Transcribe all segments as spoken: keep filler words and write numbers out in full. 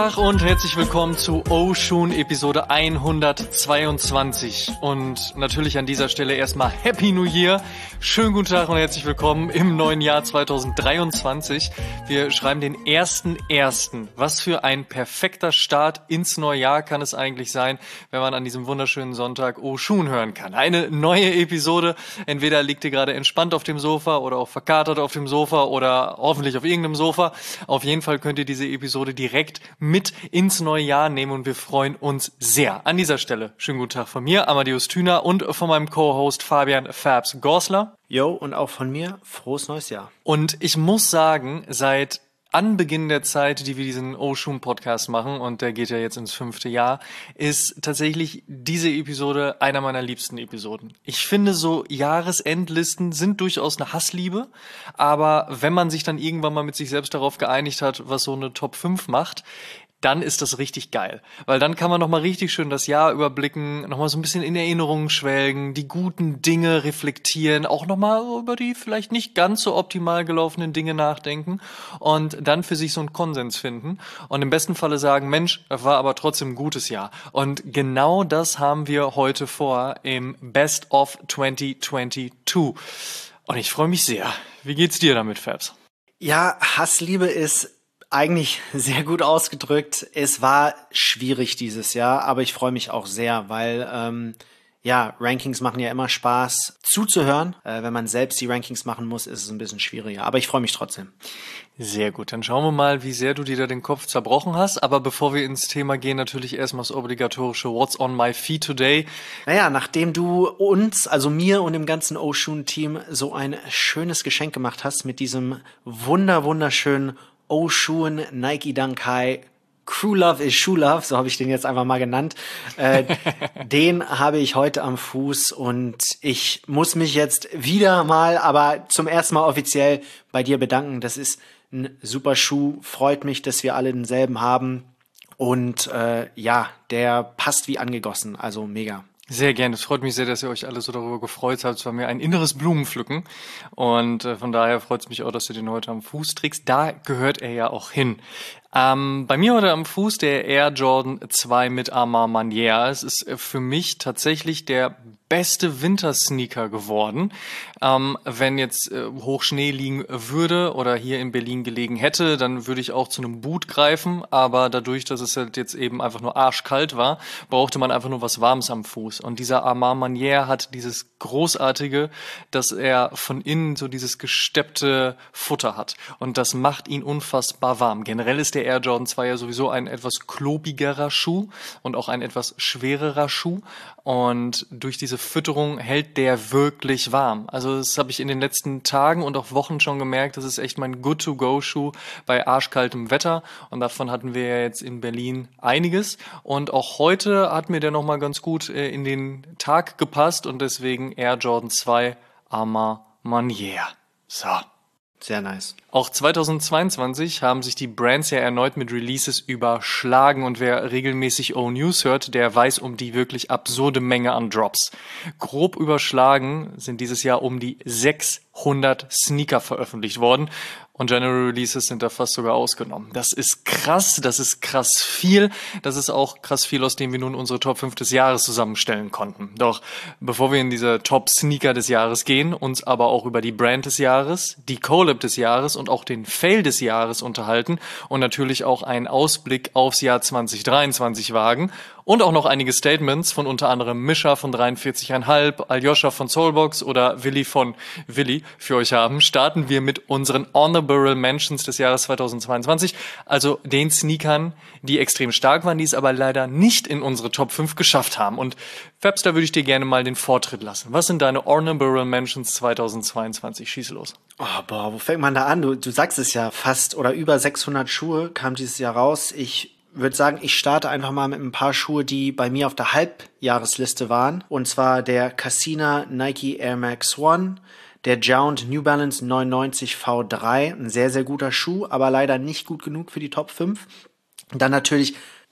Tag und herzlich willkommen zu Oshun Episode hundertzweiundzwanzig. Und natürlich an dieser Stelle erstmal Happy New Year. Schönen guten Tag und herzlich willkommen im neuen Jahr zweitausenddreiundzwanzig. Wir schreiben den ersten ersten. Was für ein perfekter Start ins neue Jahr kann es eigentlich sein, wenn man an diesem wunderschönen Sonntag Oshun hören kann. Eine neue Episode. Entweder liegt ihr gerade entspannt auf dem Sofa oder auch verkatert auf dem Sofa oder hoffentlich auf irgendeinem Sofa. Auf jeden Fall könnt ihr diese Episode direkt mit ins neue Jahr nehmen und wir freuen uns sehr. An dieser Stelle schönen guten Tag von mir, Amadeus Thüner, und von meinem Co-Host Fabian Fabs Gorsler. Jo, und auch von mir, frohes neues Jahr. Und ich muss sagen, seit Anbeginn der Zeit, die wir diesen Oshun-Podcast machen, und der geht ja jetzt ins fünfte Jahr, ist tatsächlich diese Episode einer meiner liebsten Episoden. Ich finde, so Jahresendlisten sind durchaus eine Hassliebe, aber wenn man sich dann irgendwann mal mit sich selbst darauf geeinigt hat, was so eine Top fünf macht, dann ist das richtig geil. Weil dann kann man nochmal richtig schön das Jahr überblicken, nochmal so ein bisschen in Erinnerungen schwelgen, die guten Dinge reflektieren, auch nochmal über die vielleicht nicht ganz so optimal gelaufenen Dinge nachdenken und dann für sich so einen Konsens finden und im besten Falle sagen, Mensch, das war aber trotzdem ein gutes Jahr. Und genau das haben wir heute vor im Best of zwanzig zweiundzwanzig. Und ich freue mich sehr. Wie geht's dir damit, Fabs? Ja, Hassliebe ist eigentlich sehr gut ausgedrückt. Es war schwierig dieses Jahr, aber ich freue mich auch sehr, weil ähm, ja, Rankings machen ja immer Spaß zuzuhören. Äh, wenn man selbst die Rankings machen muss, ist es ein bisschen schwieriger. Aber ich freue mich trotzdem. Sehr gut, dann schauen wir mal, wie sehr du dir da den Kopf zerbrochen hast. Aber bevor wir ins Thema gehen, natürlich erstmal das obligatorische What's on my feed today. Naja, nachdem du uns, also mir und dem ganzen Oshun-Team so ein schönes Geschenk gemacht hast mit diesem wunder wunderschönen Oshun Nike Dunk High Crew Love is Shoe Love, so habe ich den jetzt einfach mal genannt. Äh, den habe ich heute am Fuß und ich muss mich jetzt wieder mal, aber zum ersten Mal offiziell bei dir bedanken. Das ist ein super Schuh, freut mich, dass wir alle denselben haben und äh, ja, der passt wie angegossen, also mega. Sehr gerne. Es freut mich sehr, dass ihr euch alle so darüber gefreut habt. Es war mir ein inneres Blumenpflücken. Und äh, von daher freut es mich auch, dass du den heute am Fuß trägst. Da gehört er ja auch hin. Ähm, bei mir heute am Fuß der Air Jordan zwei mit Armand Manière. Es ist äh, für mich tatsächlich der beste Wintersneaker geworden. Ähm, wenn jetzt äh, Hochschnee liegen würde oder hier in Berlin gelegen hätte, dann würde ich auch zu einem Boot greifen. Aber dadurch, dass es halt jetzt eben einfach nur arschkalt war, brauchte man einfach nur was Warmes am Fuß. Und dieser Armand Manière hat dieses Großartige, dass er von innen so dieses gesteppte Futter hat. Und das macht ihn unfassbar warm. Generell ist der Air Jordan zwei ja sowieso ein etwas klobigerer Schuh und auch ein etwas schwererer Schuh. Und durch diese Fütterung hält der wirklich warm. Also das habe ich in den letzten Tagen und auch Wochen schon gemerkt. Das ist echt mein Good-to-Go-Schuh bei arschkaltem Wetter. Und davon hatten wir ja jetzt in Berlin einiges. Und auch heute hat mir der nochmal ganz gut äh, in den Tag gepasst. Und deswegen Air Jordan zwei Armand Manière. So. Sehr nice. Auch zweitausendzweiundzwanzig haben sich die Brands ja erneut mit Releases überschlagen und wer regelmäßig O-News hört, der weiß um die wirklich absurde Menge an Drops. Grob überschlagen sind dieses Jahr um die sechshundert Sneaker veröffentlicht worden und General Releases sind da fast sogar ausgenommen. Das ist krass, das ist krass viel, das ist auch krass viel, aus dem wir nun unsere Top fünf des Jahres zusammenstellen konnten. Doch bevor wir in diese Top Sneaker des Jahres gehen, uns aber auch über die Brand des Jahres, die Collab des Jahres und auch den Fail des Jahres unterhalten und natürlich auch einen Ausblick aufs Jahr zwanzig dreiundzwanzig wagen und auch noch einige Statements von unter anderem Mischa von dreiundvierzig Komma fünf, Aljoscha von Soulbox oder Willi von Willi für euch haben, starten wir mit unseren Honorable Mentions des Jahres zweitausendzweiundzwanzig, also den Sneakern, die extrem stark waren, die es aber leider nicht in unsere Top fünf geschafft haben. Und Fabs, da würde ich dir gerne mal den Vortritt lassen. Was sind deine Honorable Mentions zweitausendzweiundzwanzig? Schieß los. Oh, boah, wo fängt man da an? Du, du sagst es ja, fast oder über sechshundert Schuhe kamen dieses Jahr raus. Ich würde sagen, ich starte einfach mal mit ein paar Schuhe, die bei mir auf der Halbjahresliste waren. Und zwar der Cassina Nike Air Max One, der Jound New Balance neunundneunzig V drei, ein sehr, sehr guter Schuh, aber leider nicht gut genug für die Top fünf. Und dann natürlich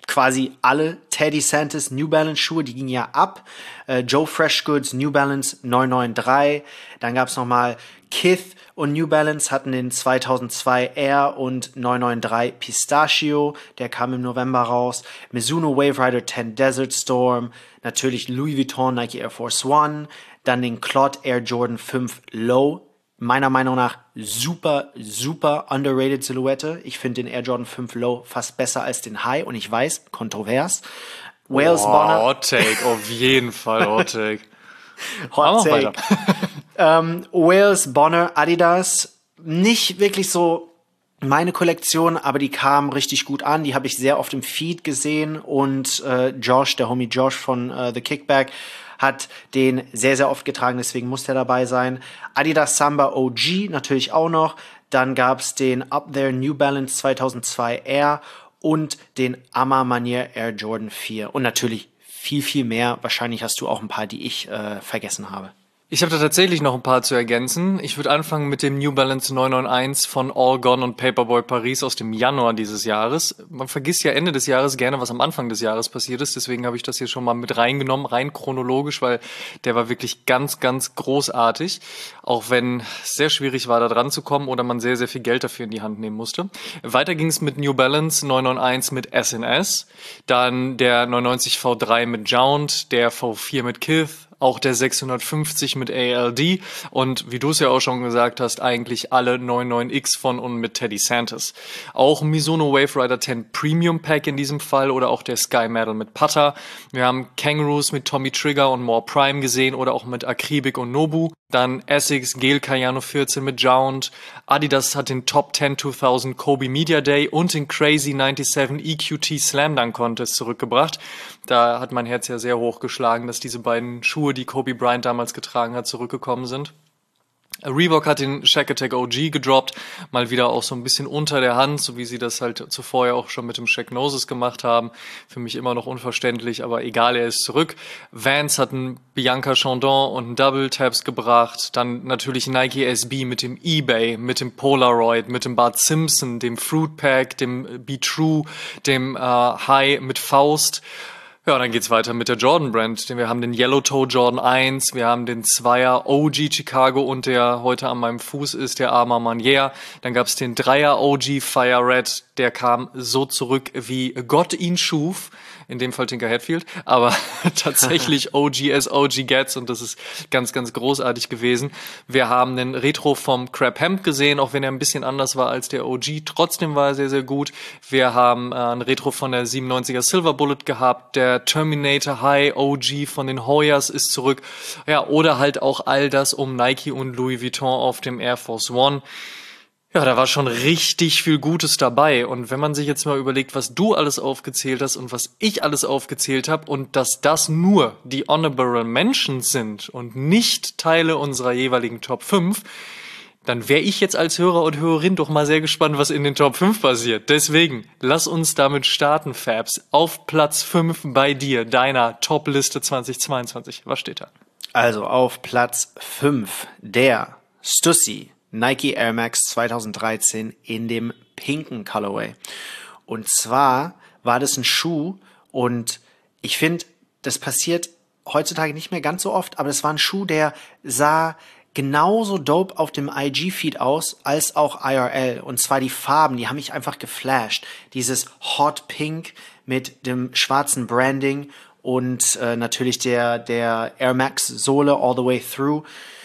quasi alle Teddy Santis New Balance Schuhe, die gingen ja ab. Äh, Joe Freshgoods New Balance neun neun drei. Dann gab's nochmal Kith und New Balance hatten den zweitausendzwei Air und neun neun drei Pistachio. Der kam im November raus. Mizuno Wave Rider zehn Desert Storm. Natürlich Louis Vuitton Nike Air Force One. Dann den Clot Air Jordan fünf Low. Meiner Meinung nach super, super underrated Silhouette. Ich finde den Air Jordan fünf Low fast besser als den High. Und ich weiß, kontrovers. Wales oh, Bonner. Hot Take, auf jeden Fall Hot Take. Hot Take. ähm, Wales Bonner Adidas. Nicht wirklich so meine Kollektion, aber die kamen richtig gut an. Die habe ich sehr oft im Feed gesehen. Und äh, Josh, der Homie Josh von äh, The Kickback, hat den sehr, sehr oft getragen, deswegen muss der dabei sein. Adidas Samba O G natürlich auch noch. Dann gab's den Up There New Balance zweitausendzwei Air und den Ama Manier Air Jordan vier. Und natürlich viel, viel mehr. Wahrscheinlich hast du auch ein paar, die ich äh, vergessen habe. Ich habe da tatsächlich noch ein paar zu ergänzen. Ich würde anfangen mit dem New Balance neun neun eins von All Gone und Paperboy Paris aus dem Januar dieses Jahres. Man vergisst ja Ende des Jahres gerne, was am Anfang des Jahres passiert ist. Deswegen habe ich das hier schon mal mit reingenommen, rein chronologisch, weil der war wirklich ganz, ganz großartig. Auch wenn es sehr schwierig war, da dran zu kommen oder man sehr, sehr viel Geld dafür in die Hand nehmen musste. Weiter ging es mit New Balance neun neun eins mit S N S. Dann der neunundneunzig V drei mit Jount, der V vier mit Kith, auch der sechshundertfünfzig mit A L D und wie du es ja auch schon gesagt hast, eigentlich alle neun neun X von und mit Teddy Santis. Auch Mizuno Wave Rider zehn Premium Pack in diesem Fall oder auch der Sky Medal mit Putter. Wir haben Kangaroos mit Tommy Trigger und More Prime gesehen oder auch mit Akribik und Nobu. Dann Essex Gel Cayano vierzehn mit Jount. Adidas hat den Top zehn zweitausend Kobe Media Day und den Crazy siebenundneunzig E Q T Slam Dunk Contest zurückgebracht. Da hat mein Herz ja sehr hoch geschlagen, dass diese beiden Schuhe, die Kobe Bryant damals getragen hat, zurückgekommen sind. Reebok hat den Shaq Attack O G gedroppt, mal wieder auch so ein bisschen unter der Hand, so wie sie das halt zuvor ja auch schon mit dem Shaq Gnosis gemacht haben. Für mich immer noch unverständlich, aber egal, er ist zurück. Vans hatten Bianca Chandon und einen Double Taps gebracht. Dann natürlich Nike S B mit dem eBay, mit dem Polaroid, mit dem Bart Simpson, dem Fruit Pack, dem Be True, dem äh, High mit Faust. Ja, dann geht's weiter mit der Jordan Brand. Wir haben den Yellow Toe Jordan eins, wir haben den Zweier O G Chicago und der heute an meinem Fuß ist, der Ama Manier. Dann gab's den Dreier O G Fire Red, der kam so zurück, wie Gott ihn schuf. In dem Fall Tinker Hatfield, aber tatsächlich O G as O G gets und das ist ganz, ganz großartig gewesen. Wir haben den Retro vom Crab Hemp gesehen, auch wenn er ein bisschen anders war als der O G. Trotzdem war er sehr, sehr gut. Wir haben äh, einen Retro von der siebenundneunziger Silver Bullet gehabt. Der Terminator High O G von den Hoyas ist zurück. Ja, oder halt auch all das um Nike und Louis Vuitton auf dem Air Force One. Ja, da war schon richtig viel Gutes dabei. Und wenn man sich jetzt mal überlegt, was du alles aufgezählt hast und was ich alles aufgezählt habe und dass das nur die Honorable Mentions sind und nicht Teile unserer jeweiligen Top fünf, dann wäre ich jetzt als Hörer und Hörerin doch mal sehr gespannt, was in den Top fünf passiert. Deswegen, lass uns damit starten, Fabs. Auf Platz fünf bei dir, deiner Top-Liste zweitausendzweiundzwanzig. Was steht da? Also auf Platz fünf der Stussy Nike Air Max zweitausenddreizehn in dem pinken Colorway. Und zwar war das ein Schuh und ich finde, das passiert heutzutage nicht mehr ganz so oft, aber das war ein Schuh, der sah genauso dope auf dem I G-Feed aus als auch I R L. Und zwar die Farben, die haben mich einfach geflasht. Dieses Hot Pink mit dem schwarzen Branding und äh, natürlich der, der Air Max Sohle all the way through.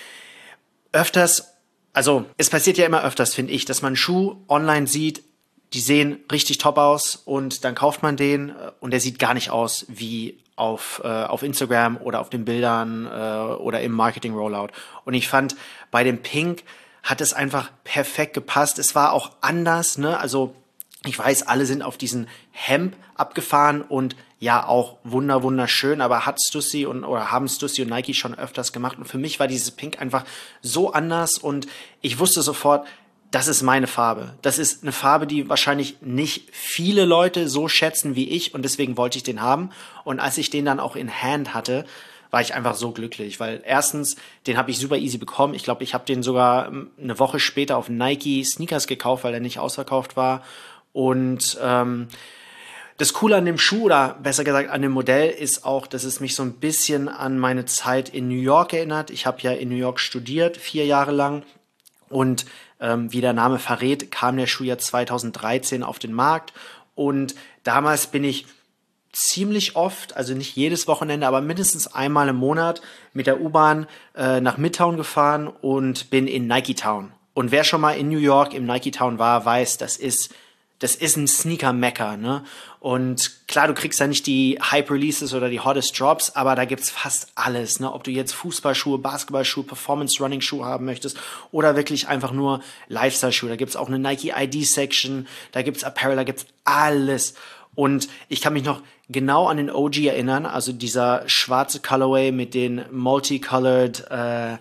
Öfters Also, es passiert ja immer öfters, finde ich, dass man einen Schuh online sieht, die sehen richtig top aus und dann kauft man den und der sieht gar nicht aus wie auf, äh, auf Instagram oder auf den Bildern äh, oder im Marketing-Rollout. Und ich fand, bei dem Pink hat es einfach perfekt gepasst. Es war auch anders, ne? Also, ich weiß, alle sind auf diesen Hemp abgefahren und ja, auch wunder, wunderschön, aber hat Stussy und, oder haben Stussy und Nike schon öfters gemacht. Und für mich war dieses Pink einfach so anders und ich wusste sofort, das ist meine Farbe. Das ist eine Farbe, die wahrscheinlich nicht viele Leute so schätzen wie ich und deswegen wollte ich den haben. Und als ich den dann auch in Hand hatte, war ich einfach so glücklich, weil erstens, den habe ich super easy bekommen. Ich glaube, ich habe den sogar eine Woche später auf Nike Sneakers gekauft, weil er nicht ausverkauft war. Und ähm, Das Coole an dem Schuh oder besser gesagt an dem Modell ist auch, dass es mich so ein bisschen an meine Zeit in New York erinnert. Ich habe ja in New York studiert, vier Jahre lang. Und ähm, wie der Name verrät, kam der Schuh ja zweitausenddreizehn auf den Markt. Und damals bin ich ziemlich oft, also nicht jedes Wochenende, aber mindestens einmal im Monat mit der U-Bahn äh, nach Midtown gefahren und bin in Nike Town. Und wer schon mal in New York im Nike Town war, weiß, das ist Das ist ein Sneaker-Mekka, ne? Und klar, du kriegst da nicht die Hype-Releases oder die Hottest Drops, aber da gibt's fast alles, ne? Ob du jetzt Fußballschuhe, Basketballschuhe, Performance-Running-Schuhe haben möchtest oder wirklich einfach nur Lifestyle-Schuhe. Da gibt's auch eine Nike I D-Section, da gibt's Apparel, da gibt's alles. Und ich kann mich noch genau an den O G erinnern, also dieser schwarze Colorway mit den multicolored äh,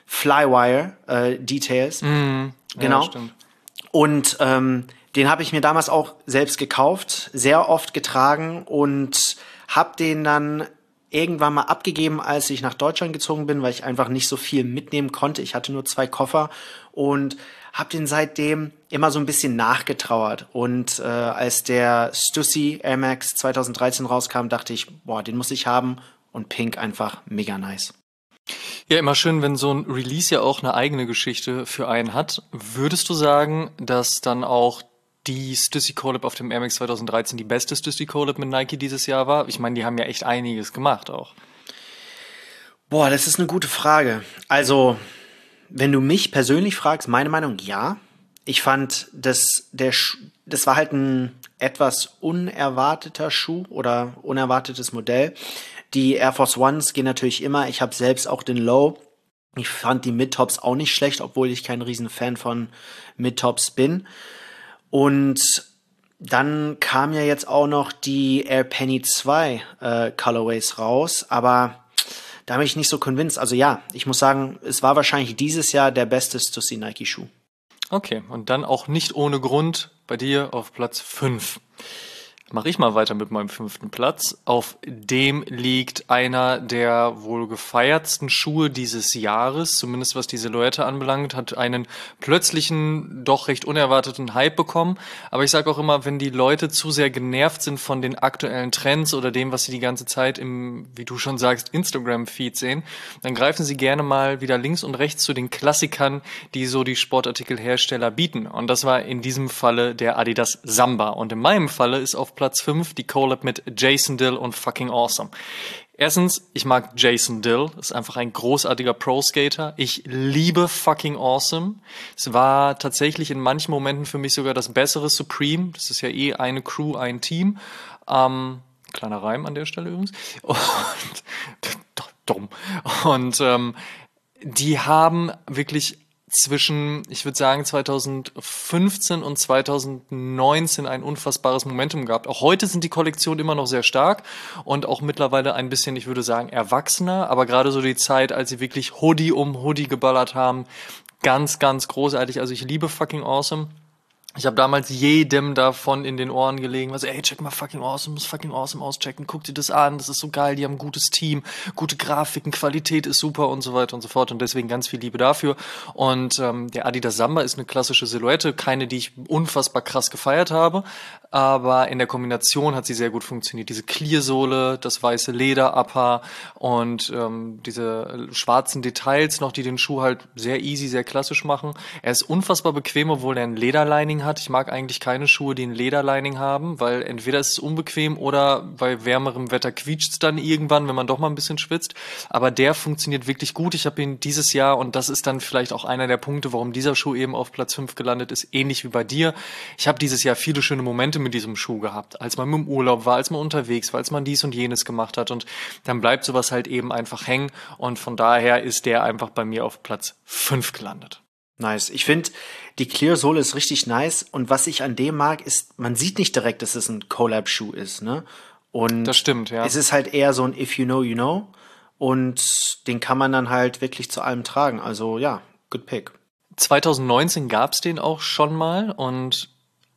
Flywire-Details. Äh, mm, genau. Ja, stimmt. Und ähm, den habe ich mir damals auch selbst gekauft, sehr oft getragen und habe den dann irgendwann mal abgegeben, als ich nach Deutschland gezogen bin, weil ich einfach nicht so viel mitnehmen konnte. Ich hatte nur zwei Koffer und habe den seitdem immer so ein bisschen nachgetrauert. Und äh, als der Stussy Air Max zweitausenddreizehn rauskam, dachte ich, boah, den muss ich haben. Und Pink einfach mega nice. Ja, immer schön, wenn so ein Release ja auch eine eigene Geschichte für einen hat. Würdest du sagen, dass dann auch die Stussy Collab auf dem Air Max zweitausenddreizehn die beste Stussy Collab mit Nike dieses Jahr war? Ich meine, die haben ja echt einiges gemacht auch. Boah, das ist eine gute Frage. Also, wenn du mich persönlich fragst, meine Meinung, ja. Ich fand, dass der Sch- das war halt ein etwas unerwarteter Schuh oder unerwartetes Modell. Die Air Force Ones gehen natürlich immer. Ich habe selbst auch den Low. Ich fand die Mid-Tops auch nicht schlecht, obwohl ich kein riesen Fan von Mid-Tops bin. Und dann kam ja jetzt auch noch die Air Penny zwei äh, Colorways raus, aber da bin ich nicht so convinced. Also ja, ich muss sagen, es war wahrscheinlich dieses Jahr der beste Stussy Nike Schuh. Okay, und dann auch nicht ohne Grund bei dir auf Platz fünf. Mache ich mal weiter mit meinem fünften Platz. Auf dem liegt einer der wohl gefeiertsten Schuhe dieses Jahres, zumindest was die Silhouette anbelangt, hat einen plötzlichen, doch recht unerwarteten Hype bekommen. Aber ich sage auch immer, wenn die Leute zu sehr genervt sind von den aktuellen Trends oder dem, was sie die ganze Zeit im, wie du schon sagst, Instagram-Feed sehen, dann greifen sie gerne mal wieder links und rechts zu den Klassikern, die so die Sportartikelhersteller bieten. Und das war in diesem Falle der Adidas Samba. Und in meinem Falle ist auf Platz fünf die Collab mit Jason Dill und Fucking Awesome. Erstens, ich mag Jason Dill, ist einfach ein großartiger Pro-Skater. Ich liebe Fucking Awesome. Es war tatsächlich in manchen Momenten für mich sogar das bessere Supreme. Das ist ja eh eine Crew, ein Team. Ähm, kleiner Reim an der Stelle übrigens. Und dumm. Und ähm, die haben wirklich zwischen, ich würde sagen, zweitausendfünfzehn und zweitausendneunzehn ein unfassbares Momentum gehabt. Auch heute sind die Kollektionen immer noch sehr stark und auch mittlerweile ein bisschen, ich würde sagen, erwachsener. Aber gerade so die Zeit, als sie wirklich Hoodie um Hoodie geballert haben, ganz, ganz großartig. Also ich liebe Fucking Awesome. Ich habe damals jedem davon in den Ohren gelegen, also ey, check mal Fucking Awesome, muss Fucking Awesome auschecken, guck dir das an, das ist so geil, die haben ein gutes Team, gute Grafiken, Qualität ist super und so weiter und so fort und deswegen ganz viel Liebe dafür. Und ähm, der Adidas Samba ist eine klassische Silhouette, keine, die ich unfassbar krass gefeiert habe, aber in der Kombination hat sie sehr gut funktioniert. Diese Clear-Sohle, das weiße Leder, Upper und ähm, diese schwarzen Details noch, die den Schuh halt sehr easy, sehr klassisch machen. Er ist unfassbar bequem, obwohl er ein Lederlining hat. Ich mag eigentlich keine Schuhe, die ein Lederlining haben, weil entweder ist es unbequem oder bei wärmerem Wetter quietscht es dann irgendwann, wenn man doch mal ein bisschen schwitzt. Aber der funktioniert wirklich gut. Ich habe ihn dieses Jahr, und das ist dann vielleicht auch einer der Punkte, warum dieser Schuh eben auf Platz fünf gelandet ist, ähnlich wie bei dir. Ich habe dieses Jahr viele schöne Momente mit diesem Schuh gehabt, als man im Urlaub war, als man unterwegs war, als man dies und jenes gemacht hat und dann bleibt sowas halt eben einfach hängen und von daher ist der einfach bei mir auf Platz fünf gelandet. Nice. Ich finde, die Clear-Sohle ist richtig nice und was ich an dem mag, ist, man sieht nicht direkt, dass es ein Collab-Schuh ist, ne? Und das stimmt, ja. Es ist halt eher so ein If you know, you know und den kann man dann halt wirklich zu allem tragen. Also ja, good pick. zweitausendneunzehn gab's den auch schon mal und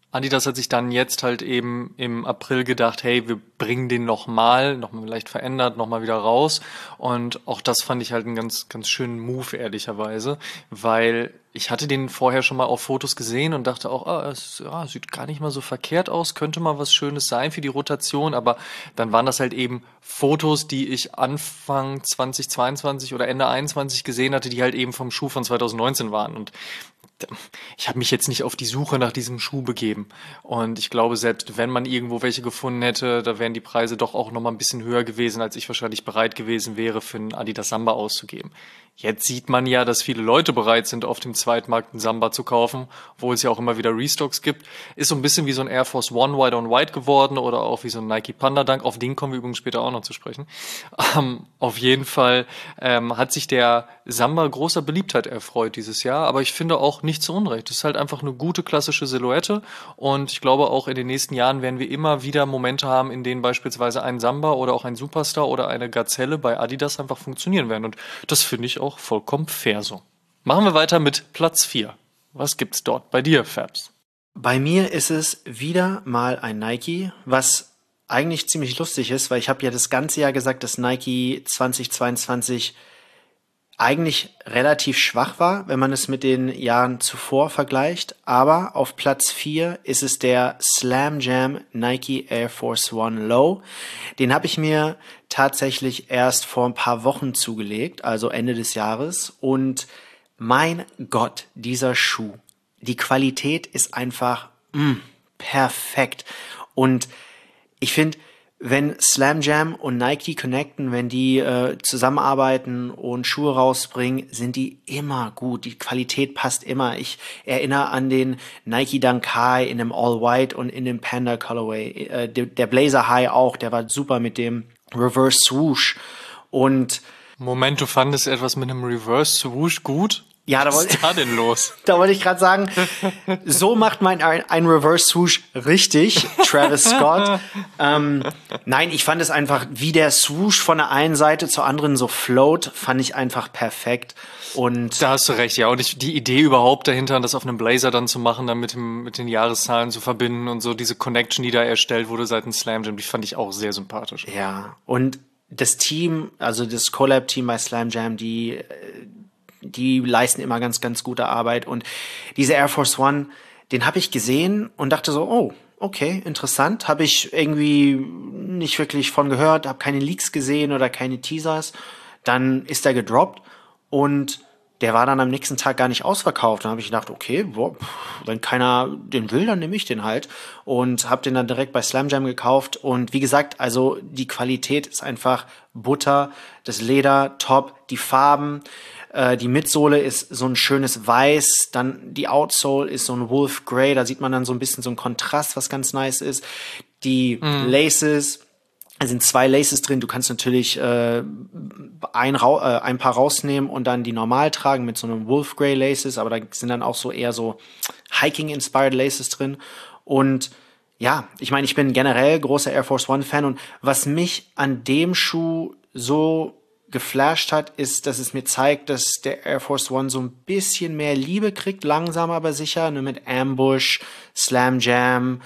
Adidas hat sich dann jetzt halt eben im April gedacht, hey, wir bringen den nochmal, nochmal leicht verändert, nochmal wieder raus. Und auch das fand ich halt einen ganz, ganz schönen Move, ehrlicherweise, weil ich hatte den vorher schon mal auf Fotos gesehen und dachte auch, ah, es ja, sieht gar nicht mal so verkehrt aus, könnte mal was Schönes sein für die Rotation, aber dann waren das halt eben Fotos, die ich Anfang zweitausendzweiundzwanzig oder Ende einundzwanzig gesehen hatte, die halt eben vom Schuh von zweitausendneunzehn waren und ich habe mich jetzt nicht auf die Suche nach diesem Schuh begeben. Und ich glaube, selbst wenn man irgendwo welche gefunden hätte, da wären die Preise doch auch noch mal ein bisschen höher gewesen, als ich wahrscheinlich bereit gewesen wäre, für einen Adidas Samba auszugeben. Jetzt sieht man ja, dass viele Leute bereit sind, auf dem Zweitmarkt einen Samba zu kaufen, obwohl es ja auch immer wieder Restocks gibt. Ist so ein bisschen wie so ein Air Force One White on White geworden oder auch wie so ein Nike Panda Dunk. Auf den kommen wir übrigens später auch noch zu sprechen. Ähm, auf jeden Fall ähm, hat sich der Samba großer Beliebtheit erfreut dieses Jahr, aber ich finde auch nicht zu Unrecht. Es ist halt einfach eine gute klassische Silhouette und ich glaube auch in den nächsten Jahren werden wir immer wieder Momente haben, in denen beispielsweise ein Samba oder auch ein Superstar oder eine Gazelle bei Adidas einfach funktionieren werden und das finde ich auch vollkommen fair so. Machen wir weiter mit Platz vier. Was gibt's dort bei dir, Fabs? Bei mir ist es wieder mal ein Nike, was eigentlich ziemlich lustig ist, weil ich habe ja das ganze Jahr gesagt, dass Nike zweitausendzweiundzwanzig eigentlich relativ schwach war, wenn man es mit den Jahren zuvor vergleicht. Aber auf Platz vier ist es der Slam Jam Nike Air Force One Low. Den habe ich mir tatsächlich erst vor ein paar Wochen zugelegt, also Ende des Jahres. Und mein Gott, dieser Schuh. Die Qualität ist einfach mh, perfekt. Und ich finde, wenn Slam Jam und Nike connecten, wenn die äh, zusammenarbeiten und Schuhe rausbringen, sind die immer gut. Die Qualität passt immer. Ich erinnere an den Nike Dunk High in dem All White und in dem Panda Colorway. Äh, der, der Blazer High auch, der war super mit dem Reverse Swoosh. Und Moment, du fandest etwas mit einem Reverse Swoosh gut? ja, da Was wollte ist da denn los? da wollte ich gerade sagen, so macht man ein, ein Reverse Swoosh richtig, Travis Scott. Ähm, nein, ich fand es einfach, wie der Swoosh von der einen Seite zur anderen so float, fand ich einfach perfekt. Und Da hast du recht, ja. Und ich, die Idee überhaupt dahinter, das auf einem Blazer dann zu machen, dann mit, dem, mit den Jahreszahlen zu verbinden und so diese Connection, die da erstellt wurde seitens Slam Jam, die fand ich auch sehr sympathisch. ja, und das Team, also das Collab-Team bei Slam Jam, die äh, die leisten immer ganz, ganz gute Arbeit. Und diese Air Force One, den habe ich gesehen und dachte so, oh, okay, interessant. Habe ich irgendwie nicht wirklich von gehört, habe keine Leaks gesehen oder keine Teasers. Dann ist er gedroppt und der war dann am nächsten Tag gar nicht ausverkauft. Dann habe ich gedacht, okay, boah, wenn keiner den will, dann nehme ich den halt. Und habe den dann direkt bei Slam Jam gekauft. Und wie gesagt, also die Qualität ist einfach Butter, das Leder, top, die Farben. Die Midsohle ist so ein schönes Weiß, dann die Outsole ist so ein Wolf Grey, da sieht man dann so ein bisschen so ein Kontrast, was ganz nice ist. Die mm. Laces, da sind zwei Laces drin, du kannst natürlich äh, ein, äh, ein paar rausnehmen und dann die normal tragen mit so einem Wolf Grey Laces, aber da sind dann auch so eher so Hiking-inspired Laces drin. Und ja, ich meine, ich bin generell großer Air Force One Fan und was mich an dem Schuh so geflasht hat, ist, dass es mir zeigt, dass der Air Force One so ein bisschen mehr Liebe kriegt, langsam aber sicher, ne, mit Ambush, Slam Jam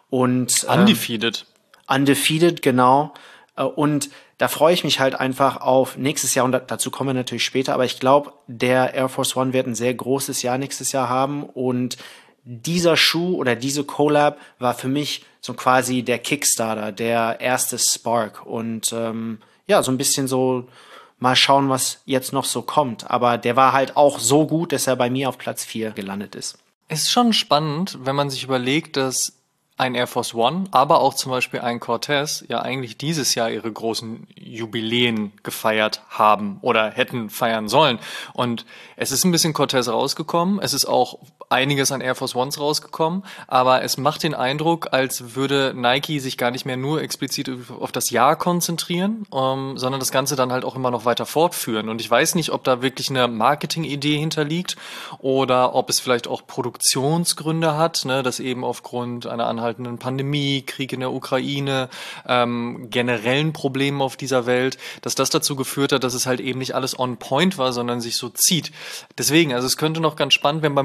und ähm, Undefeated. Undefeated, genau. Und da freue ich mich halt einfach auf nächstes Jahr und dazu kommen wir natürlich später, aber ich glaube, der Air Force One wird ein sehr großes Jahr nächstes Jahr haben und dieser Schuh oder diese Collab war für mich so quasi der Kickstarter, der erste Spark und ähm, ja, so ein bisschen so mal schauen, was jetzt noch so kommt. Aber der war halt auch so gut, dass er bei mir auf Platz vier gelandet ist. Es ist schon spannend, wenn man sich überlegt, dass ein Air Force One, aber auch zum Beispiel ein Cortez ja eigentlich dieses Jahr ihre großen Jubiläen gefeiert haben oder hätten feiern sollen. Und es ist ein bisschen Cortez rausgekommen. Es ist auch einiges an Air Force Ones rausgekommen, aber es macht den Eindruck, als würde Nike sich gar nicht mehr nur explizit auf das Jahr konzentrieren, um, sondern das Ganze dann halt auch immer noch weiter fortführen. Und ich weiß nicht, ob da wirklich eine Marketingidee hinterliegt oder ob es vielleicht auch Produktionsgründe hat, ne, dass eben aufgrund einer anhaltenden Pandemie, Krieg in der Ukraine, ähm, generellen Problemen auf dieser Welt, dass das dazu geführt hat, dass es halt eben nicht alles on point war, sondern sich so zieht. Deswegen, also es könnte noch ganz spannend werden beim Cortez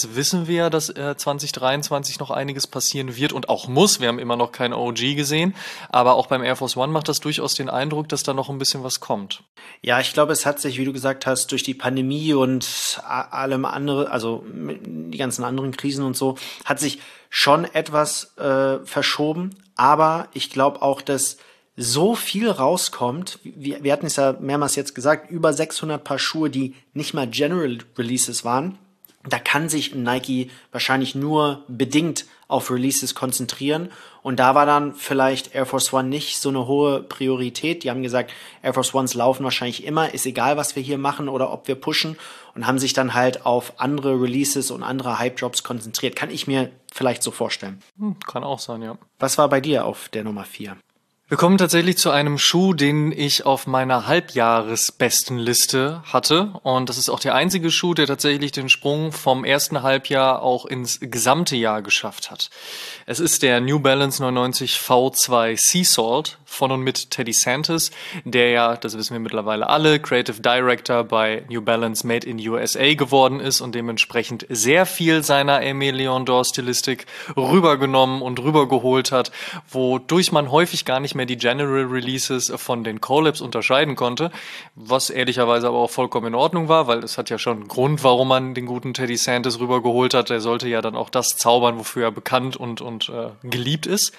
Boys wissen wir, dass äh, zwanzig dreiundzwanzig noch einiges passieren wird und auch muss. Wir haben immer noch kein O G gesehen, aber auch beim Air Force One macht das durchaus den Eindruck, dass da noch ein bisschen was kommt. Ja, ich glaube, es hat sich, wie du gesagt hast, durch die Pandemie und allem andere, also die ganzen anderen Krisen und so, hat sich schon etwas äh, verschoben. Aber ich glaube auch, dass so viel rauskommt. Wir, wir hatten es ja mehrmals jetzt gesagt, über sechshundert Paar Schuhe, die nicht mal General Releases waren. Da kann sich Nike wahrscheinlich nur bedingt auf Releases konzentrieren. Und da war dann vielleicht Air Force One nicht so eine hohe Priorität. Die haben gesagt, Air Force Ones laufen wahrscheinlich immer, ist egal, was wir hier machen oder ob wir pushen. Und haben sich dann halt auf andere Releases und andere Hype-Drops konzentriert. Kann ich mir vielleicht so vorstellen. Hm, kann auch sein, ja. Was war bei dir auf der Nummer vier? Wir kommen tatsächlich zu einem Schuh, den ich auf meiner Halbjahresbestenliste hatte. Und das ist auch der einzige Schuh, der tatsächlich den Sprung vom ersten Halbjahr auch ins gesamte Jahr geschafft hat. Es ist der New Balance neunundneunzig V zwei Sea Salt von und mit Teddy Santis, der ja, das wissen wir mittlerweile alle, Creative Director bei New Balance Made in U S A geworden ist und dementsprechend sehr viel seiner Aimé Leon Dore Stilistik rübergenommen und rübergeholt hat, wodurch man häufig gar nicht mehr die General Releases von den Collabs unterscheiden konnte, was ehrlicherweise aber auch vollkommen in Ordnung war, weil es hat ja schon einen Grund, warum man den guten Teddy Santis rübergeholt hat. Er sollte ja dann auch das zaubern, wofür er bekannt und, und äh, geliebt ist.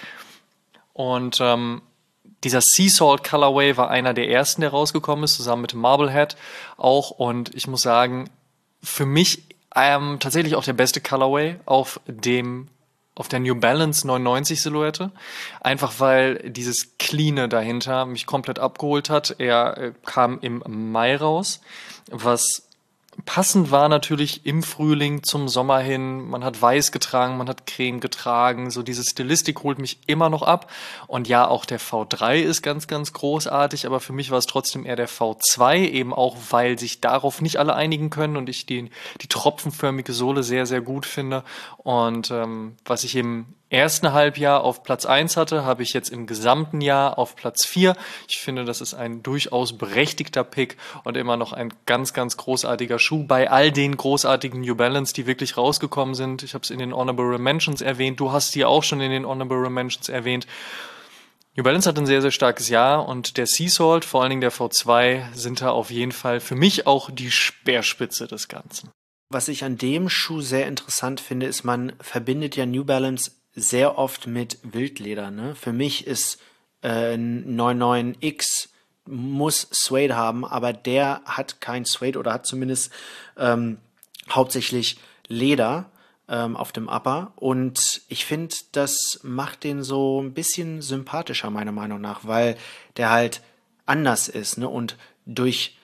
Und ähm, dieser Sea Salt Colorway war einer der ersten, der rausgekommen ist, zusammen mit Marblehead auch. Und ich muss sagen, für mich ähm, tatsächlich auch der beste Colorway auf dem auf der New Balance neunundneunzig Silhouette. Einfach weil dieses Cleane dahinter mich komplett abgeholt hat. Er äh, kam im Mai raus, was passend war natürlich im Frühling zum Sommer hin. Man hat weiß getragen, man hat Creme getragen. So diese Stilistik holt mich immer noch ab. Und ja, auch der V drei ist ganz, ganz großartig. Aber für mich war es trotzdem eher der V zwei, eben auch, weil sich darauf nicht alle einigen können und ich die, die tropfenförmige Sohle sehr, sehr gut finde. Und ähm, was ich im ersten Halbjahr auf Platz eins hatte, habe ich jetzt im gesamten Jahr auf Platz vier. Ich finde, das ist ein durchaus berechtigter Pick und immer noch ein ganz, ganz großartiger Schuh bei all den großartigen New Balance, die wirklich rausgekommen sind. Ich habe es in den Honorable Mentions erwähnt. Du hast die auch schon in den Honorable Mentions erwähnt. New Balance hat ein sehr, sehr starkes Jahr und der Sea Salt, vor allen Dingen der V zwei, sind da auf jeden Fall für mich auch die Speerspitze des Ganzen. Was ich an dem Schuh sehr interessant finde, ist, man verbindet ja New Balance sehr oft mit Wildleder. Ne? Für mich ist äh, neunundneunzig X muss Suede haben, aber der hat kein Suede oder hat zumindest ähm, hauptsächlich Leder ähm, auf dem Upper. Und ich finde, das macht den so ein bisschen sympathischer, meiner Meinung nach, weil der halt anders ist, ne? Und durch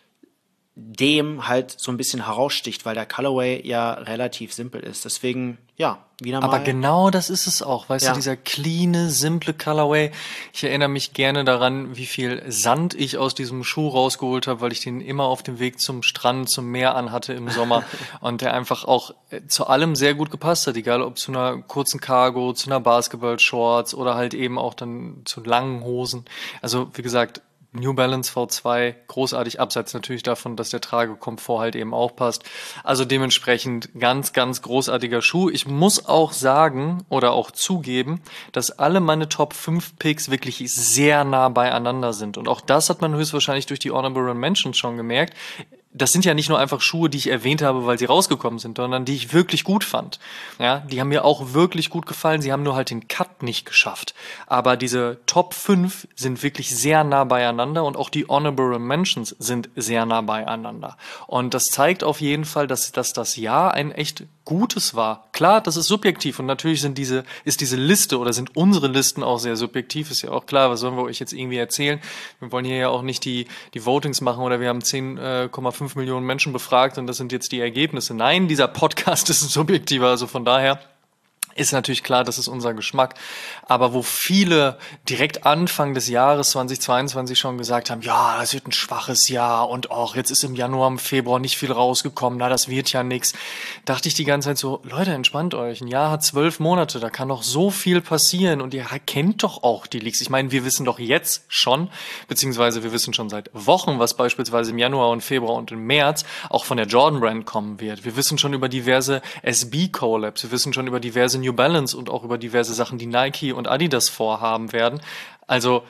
dem halt so ein bisschen heraussticht, weil der Colorway ja relativ simpel ist. Deswegen, ja, wieder mal. Aber genau das ist es auch, weißt Ja. du, dieser cleane, simple Colorway. Ich erinnere mich gerne daran, wie viel Sand ich aus diesem Schuh rausgeholt habe, weil ich den immer auf dem Weg zum Strand, zum Meer anhatte im Sommer und der einfach auch äh, zu allem sehr gut gepasst hat, egal ob zu einer kurzen Cargo, zu einer Basketball-Shorts oder halt eben auch dann zu langen Hosen. Also, wie gesagt, New Balance V zwei, großartig, abseits natürlich davon, dass der Tragekomfort halt eben auch passt. Also dementsprechend ganz, ganz großartiger Schuh. Ich muss auch sagen oder auch zugeben, dass alle meine Top fünf Picks wirklich sehr nah beieinander sind. Und auch das hat man höchstwahrscheinlich durch die Honorable Mentions schon gemerkt. Das sind ja nicht nur einfach Schuhe, die ich erwähnt habe, weil sie rausgekommen sind, sondern die ich wirklich gut fand. Ja, die haben mir auch wirklich gut gefallen. Sie haben nur halt den Cut nicht geschafft. Aber diese Top fünf sind wirklich sehr nah beieinander und auch die Honorable Mentions sind sehr nah beieinander. Und das zeigt auf jeden Fall, dass, dass das Jahr ein echt gutes war. Klar, das ist subjektiv und natürlich sind diese, ist diese Liste oder sind unsere Listen auch sehr subjektiv. Ist ja auch klar, was sollen wir euch jetzt irgendwie erzählen? Wir wollen hier ja auch nicht die, die Votings machen oder wir haben zehn Komma fünf Millionen Menschen befragt und das sind jetzt die Ergebnisse. Nein, dieser Podcast ist subjektiver, also von daher Ist natürlich klar, das ist unser Geschmack. Aber wo viele direkt Anfang des Jahres zweitausendzweiundzwanzig schon gesagt haben, ja, das wird ein schwaches Jahr und auch jetzt ist im Januar, im Februar nicht viel rausgekommen, na, das wird ja nix. Dachte ich die ganze Zeit so, Leute, entspannt euch. Ein Jahr hat zwölf Monate, da kann doch so viel passieren und ihr kennt doch auch die Leaks. Ich meine, wir wissen doch jetzt schon, beziehungsweise wir wissen schon seit Wochen, was beispielsweise im Januar und Februar und im März auch von der Jordan Brand kommen wird. Wir wissen schon über diverse S B-Collabs, wir wissen schon über diverse New Balance und auch über diverse Sachen, die Nike und Adidas vorhaben werden. Also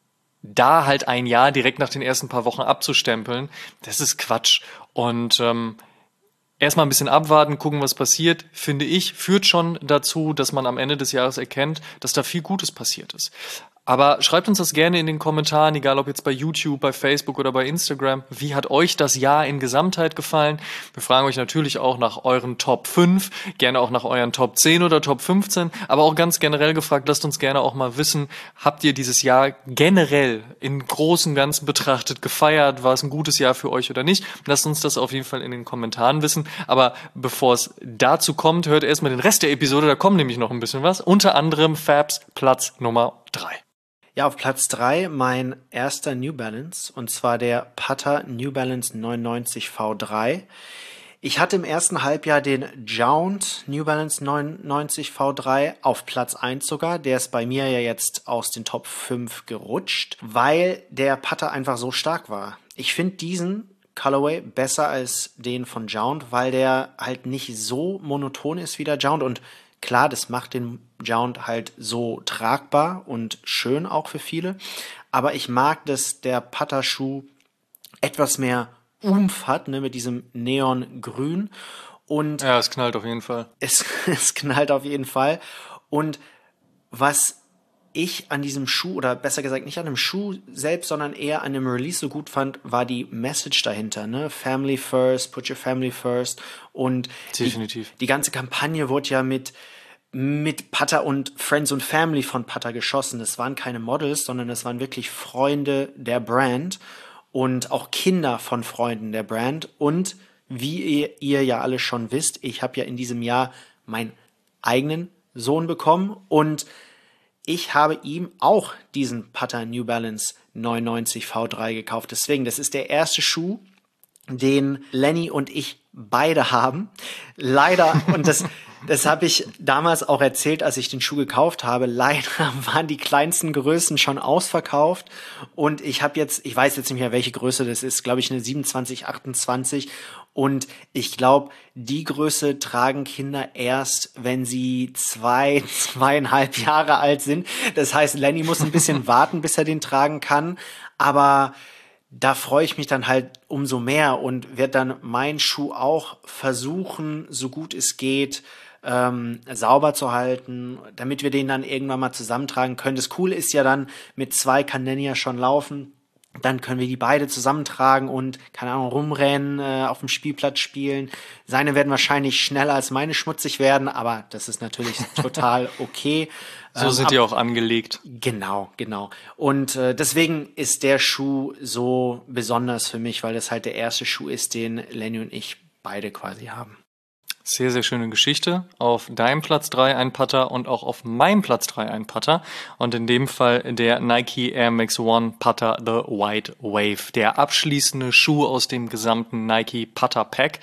da halt ein Jahr direkt nach den ersten paar Wochen abzustempeln, das ist Quatsch. Und ähm, erstmal ein bisschen abwarten, gucken, was passiert, finde ich, führt schon dazu, dass man am Ende des Jahres erkennt, dass da viel Gutes passiert ist. Aber schreibt uns das gerne in den Kommentaren, egal ob jetzt bei YouTube, bei Facebook oder bei Instagram. Wie hat euch das Jahr in Gesamtheit gefallen? Wir fragen euch natürlich auch nach euren Top fünf, gerne auch nach euren Top zehn oder Top fünfzehn, aber auch ganz generell gefragt, lasst uns gerne auch mal wissen, habt ihr dieses Jahr generell im Großen und Ganzen betrachtet gefeiert? War es ein gutes Jahr für euch oder nicht? Lasst uns das auf jeden Fall in den Kommentaren wissen. Aber bevor es dazu kommt, hört erstmal den Rest der Episode, da kommt nämlich noch ein bisschen was. Unter anderem Fabs Platz Nummer drei. Ja, auf Platz drei mein erster New Balance, und zwar der Pata New Balance neunundneunzig V drei. Ich hatte im ersten Halbjahr den Jount New Balance neunundneunzig V drei auf Platz eins sogar. Der ist bei mir ja jetzt aus den Top fünf gerutscht, weil der Pata einfach so stark war. Ich finde diesen Colorway besser als den von Jount, weil der halt nicht so monoton ist wie der Jount. Und klar, das macht den Jount halt so tragbar und schön auch für viele. Aber ich mag, dass der Pata-Schuh etwas mehr Umf hat, ne, mit diesem Neongrün. Und ja, es knallt auf jeden Fall. Es, es knallt auf jeden Fall. Und was ich an diesem Schuh, oder besser gesagt nicht an dem Schuh selbst, sondern eher an dem Release so gut fand, war die Message dahinter, ne? Family first, put your family first. Und definitiv. Die, die ganze Kampagne wurde ja mit mit Pata und Friends und Family von Pata geschossen. Das waren keine Models, sondern das waren wirklich Freunde der Brand und auch Kinder von Freunden der Brand. Und wie ihr, ihr ja alle schon wisst, ich habe ja in diesem Jahr meinen eigenen Sohn bekommen und ich habe ihm auch diesen Pata New Balance neunundneunzig V drei gekauft. Deswegen, das ist der erste Schuh, den Lenny und ich beide haben. Leider, und das, das habe ich damals auch erzählt, als ich den Schuh gekauft habe, leider waren die kleinsten Größen schon ausverkauft und ich habe jetzt, ich weiß jetzt nicht mehr, welche Größe das ist, glaube ich eine siebenundzwanzig, achtundzwanzig, und ich glaube, die Größe tragen Kinder erst, wenn sie zwei, zweieinhalb Jahre alt sind. Das heißt, Lenny muss ein bisschen warten, bis er den tragen kann, aber da freue ich mich dann halt umso mehr und werde dann meinen Schuh auch versuchen, so gut es geht, ähm, sauber zu halten, damit wir den dann irgendwann mal zusammentragen können. Das Coole ist ja dann, mit zwei kann Lenny ja schon laufen. Dann können wir die beide zusammentragen und, keine Ahnung, rumrennen, äh, auf dem Spielplatz spielen. Seine werden wahrscheinlich schneller als meine schmutzig werden, aber das ist natürlich total okay. So sind ähm, die auch angelegt. Genau, genau. Und äh, deswegen ist der Schuh so besonders für mich, weil das halt der erste Schuh ist, den Lenny und ich beide quasi haben. Sehr, sehr schöne Geschichte. Auf deinem Platz drei ein Putter und auch auf meinem Platz drei ein Putter. Und in dem Fall der Nike Air Max One Putter The White Wave. Der abschließende Schuh aus dem gesamten Nike Putter Pack.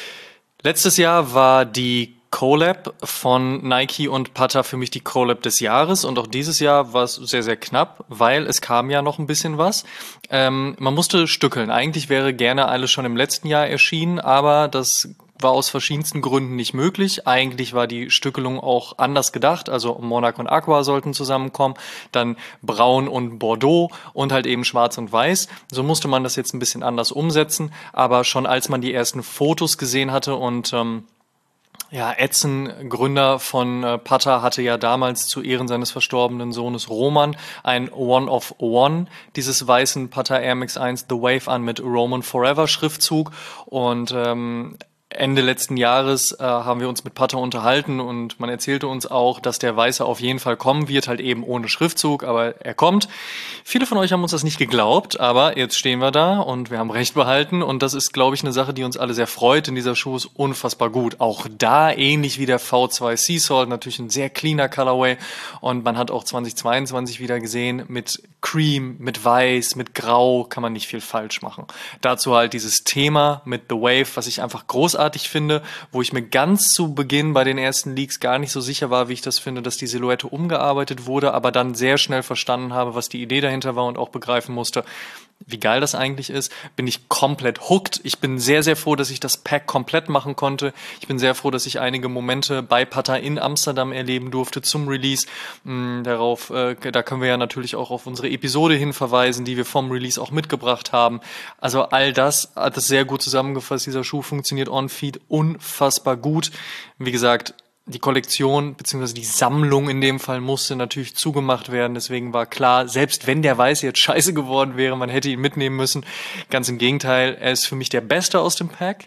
Letztes Jahr war die Collab von Nike und Putter für mich die Collab des Jahres. Und auch dieses Jahr war es sehr, sehr knapp, weil es kam ja noch ein bisschen was. Ähm, man musste stückeln. Eigentlich wäre gerne alles schon im letzten Jahr erschienen, aber das war aus verschiedensten Gründen nicht möglich. Eigentlich war die Stückelung auch anders gedacht. Also Monarch und Aqua sollten zusammenkommen, dann Braun und Bordeaux und halt eben Schwarz und Weiß. So musste man das jetzt ein bisschen anders umsetzen. Aber schon als man die ersten Fotos gesehen hatte und ähm, ja, Edson, Gründer von äh, Putter, hatte ja damals zu Ehren seines verstorbenen Sohnes Roman ein One of One, dieses weißen Putter Air Max eins The Wave an mit Roman Forever Schriftzug und ähm, Ende letzten Jahres äh, haben wir uns mit Pata unterhalten und man erzählte uns auch, dass der Weiße auf jeden Fall kommen wird, halt eben ohne Schriftzug, aber er kommt. Viele von euch haben uns das nicht geglaubt, aber jetzt stehen wir da und wir haben Recht behalten und das ist, glaube ich, eine Sache, die uns alle sehr freut, denn dieser Schuh ist unfassbar gut. Auch da, ähnlich wie der V zwei Sea Salt, natürlich ein sehr cleaner Colorway und man hat auch zweitausendzweiundzwanzig wieder gesehen, mit Cream, mit Weiß, mit Grau kann man nicht viel falsch machen. Dazu halt dieses Thema mit The Wave, was ich einfach großartig finde, wo ich mir ganz zu Beginn bei den ersten Leaks gar nicht so sicher war, wie ich das finde, dass die Silhouette umgearbeitet wurde, aber dann sehr schnell verstanden habe, was die Idee dahinter war und auch begreifen musste, wie geil das eigentlich ist, bin ich komplett hooked. Ich bin sehr, sehr froh, dass ich das Pack komplett machen konnte. Ich bin sehr froh, dass ich einige Momente bei Pata in Amsterdam erleben durfte zum Release. Mm, darauf, äh, da können wir ja natürlich auch auf unsere Episode hin verweisen, die wir vom Release auch mitgebracht haben. Also all das hat es sehr gut zusammengefasst. Dieser Schuh funktioniert on-feed unfassbar gut. Wie gesagt, die Kollektion beziehungsweise die Sammlung in dem Fall musste natürlich zugemacht werden. Deswegen war klar, selbst wenn der Weiße jetzt scheiße geworden wäre, man hätte ihn mitnehmen müssen. Ganz im Gegenteil, er ist für mich der Beste aus dem Pack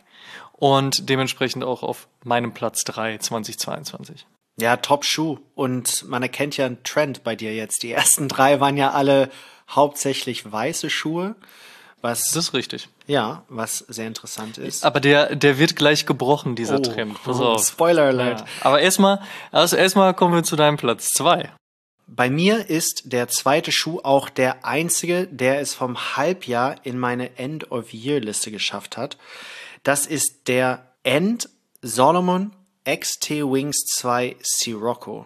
und dementsprechend auch auf meinem Platz drei zweitausendzweiundzwanzig. Ja, Top-Schuh. Und man erkennt ja einen Trend bei dir jetzt. Die ersten drei waren ja alle hauptsächlich weiße Schuhe. Was, das ist richtig. Ja, was sehr interessant ist. Aber der, der wird gleich gebrochen, dieser oh, Trend. Pass oh, auf. Spoiler Alert. Ja. Aber erstmal, also erstmal kommen wir zu deinem Platz zwei. Bei mir ist der zweite Schuh auch der einzige, der es vom Halbjahr in meine End-of-Year-Liste geschafft hat. Das ist der End Salomon X T Wings zwei Sirocco.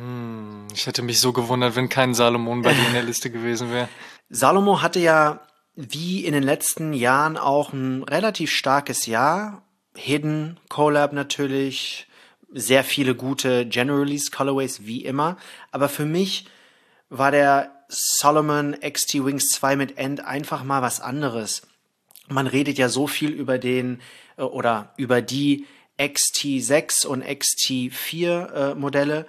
Hm, ich hätte mich so gewundert, wenn kein Salomon bei dir in der Liste gewesen wäre. Salomon hatte ja wie in den letzten Jahren auch ein relativ starkes Jahr. Hidden Collab natürlich, sehr viele gute General Release Colorways wie immer. Aber für mich war der Salomon X T Wings zwei mit End einfach mal was anderes. Man redet ja so viel über den äh, oder über die X T sechs und X T vier äh, Modelle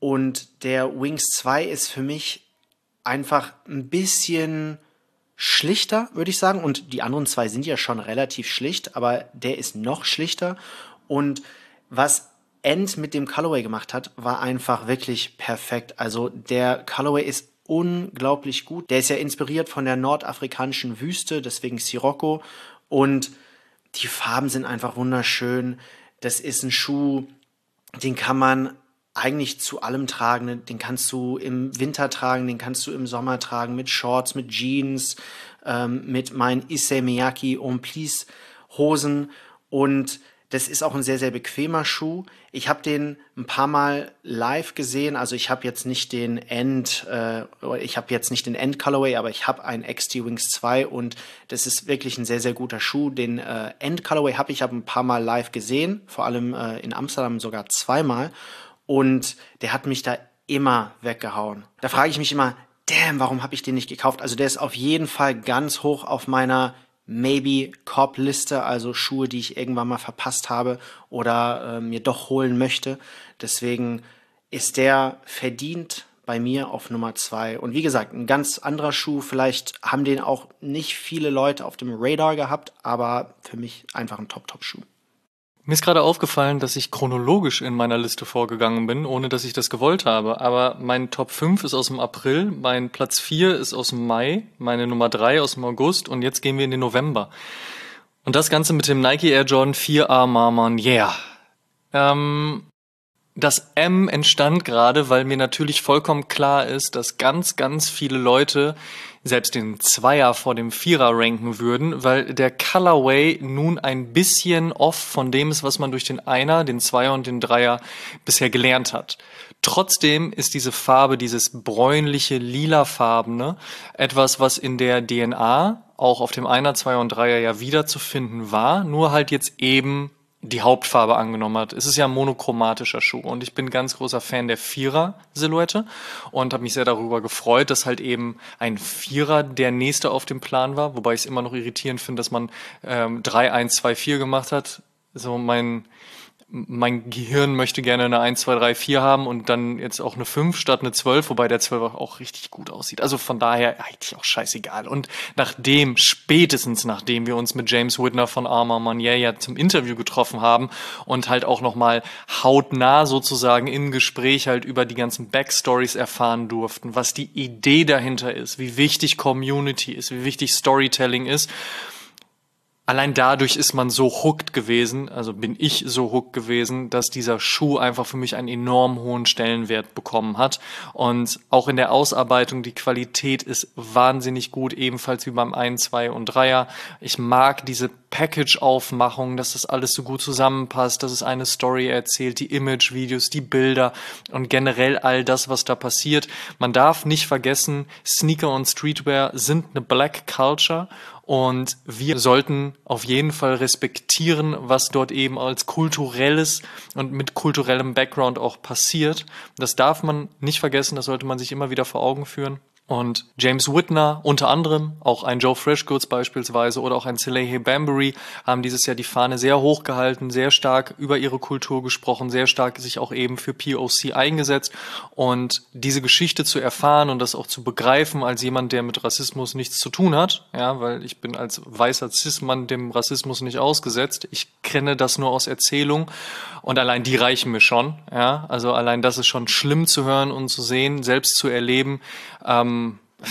und der Wings zwei ist für mich einfach ein bisschen schlichter, würde ich sagen. Und die anderen zwei sind ja schon relativ schlicht, aber der ist noch schlichter. Und was End mit dem Colorway gemacht hat, war einfach wirklich perfekt. Also der Colorway ist unglaublich gut. Der ist ja inspiriert von der nordafrikanischen Wüste, deswegen Sirocco. Und die Farben sind einfach wunderschön. Das ist ein Schuh, den kann man eigentlich zu allem tragen. Den kannst du im Winter tragen, den kannst du im Sommer tragen, mit Shorts, mit Jeans, ähm, mit meinen Issey Miyake On Please Hosen. Und das ist auch ein sehr, sehr bequemer Schuh. Ich habe den ein paar Mal live gesehen. Also ich habe jetzt nicht den End, äh, ich habe jetzt nicht den End Colorway, aber ich habe einen X T Wings zwei und das ist wirklich ein sehr, sehr guter Schuh. Den äh, End Colorway habe ich aber ein paar Mal live gesehen, vor allem äh, in Amsterdam sogar zweimal. Und der hat mich da immer weggehauen. Da frage ich mich immer, damn, warum habe ich den nicht gekauft? Also der ist auf jeden Fall ganz hoch auf meiner Maybe-Cop-Liste, also Schuhe, die ich irgendwann mal verpasst habe oder äh, mir doch holen möchte. Deswegen ist der verdient bei mir auf Nummer zwei. Und wie gesagt, ein ganz anderer Schuh. Vielleicht haben den auch nicht viele Leute auf dem Radar gehabt, aber für mich einfach ein Top-Top-Schuh. Mir ist gerade aufgefallen, dass ich chronologisch in meiner Liste vorgegangen bin, ohne dass ich das gewollt habe. Aber mein Top fünf ist aus dem April, mein Platz vier ist aus dem Mai, meine Nummer drei aus dem August und jetzt gehen wir in den November. Und das Ganze mit dem Nike Air Jordan vier R Marmon, yeah. Ähm, das M entstand gerade, weil mir natürlich vollkommen klar ist, dass ganz, ganz viele Leute selbst den Zweier vor dem Vierer ranken würden, weil der Colorway nun ein bisschen off von dem ist, was man durch den Einer, den Zweier und den Dreier bisher gelernt hat. Trotzdem ist diese Farbe, dieses bräunliche, lilafarbene, etwas, was in der D N A auch auf dem Einer, Zweier und Dreier ja wiederzufinden war, nur halt jetzt eben die Hauptfarbe angenommen hat. Es ist ja ein monochromatischer Schuh und ich bin ganz großer Fan der Vierer-Silhouette und habe mich sehr darüber gefreut, dass halt eben ein Vierer der nächste auf dem Plan war, wobei ich es immer noch irritierend finde, dass man ähm, drei eins zwei vier gemacht hat. So mein mein Gehirn möchte gerne eine eins, zwei, drei, vier haben und dann jetzt auch eine fünf statt eine zwölf, wobei der zwölf auch richtig gut aussieht. Also von daher eigentlich auch scheißegal. Und nachdem, spätestens nachdem wir uns mit James Whitner von Armand Manier ja zum Interview getroffen haben und halt auch nochmal hautnah sozusagen im Gespräch halt über die ganzen Backstories erfahren durften, was die Idee dahinter ist, wie wichtig Community ist, wie wichtig Storytelling ist. Allein dadurch ist man so hooked gewesen, also bin ich so hooked gewesen, dass dieser Schuh einfach für mich einen enorm hohen Stellenwert bekommen hat. Und auch in der Ausarbeitung, die Qualität ist wahnsinnig gut, ebenfalls wie beim eins, zwei und dreier. Ich mag diese Package-Aufmachung, dass das alles so gut zusammenpasst, dass es eine Story erzählt, die Image-Videos, die Bilder und generell all das, was da passiert. Man darf nicht vergessen, Sneaker und Streetwear sind eine Black Culture. Und wir sollten auf jeden Fall respektieren, was dort eben als kulturelles und mit kulturellem Background auch passiert. Das darf man nicht vergessen, das sollte man sich immer wieder vor Augen führen. Und James Whitner unter anderem, auch ein Joe Freshgoods beispielsweise oder auch ein Salehe Bembury haben dieses Jahr die Fahne sehr hoch gehalten, sehr stark über ihre Kultur gesprochen, sehr stark sich auch eben für P O C eingesetzt. Und diese Geschichte zu erfahren und das auch zu begreifen als jemand, der mit Rassismus nichts zu tun hat, ja, weil ich bin als weißer Cis-Mann dem Rassismus nicht ausgesetzt. Ich kenne das nur aus Erzählung und allein die reichen mir schon, ja. Also allein das ist schon schlimm zu hören und zu sehen, selbst zu erleben. Ähm,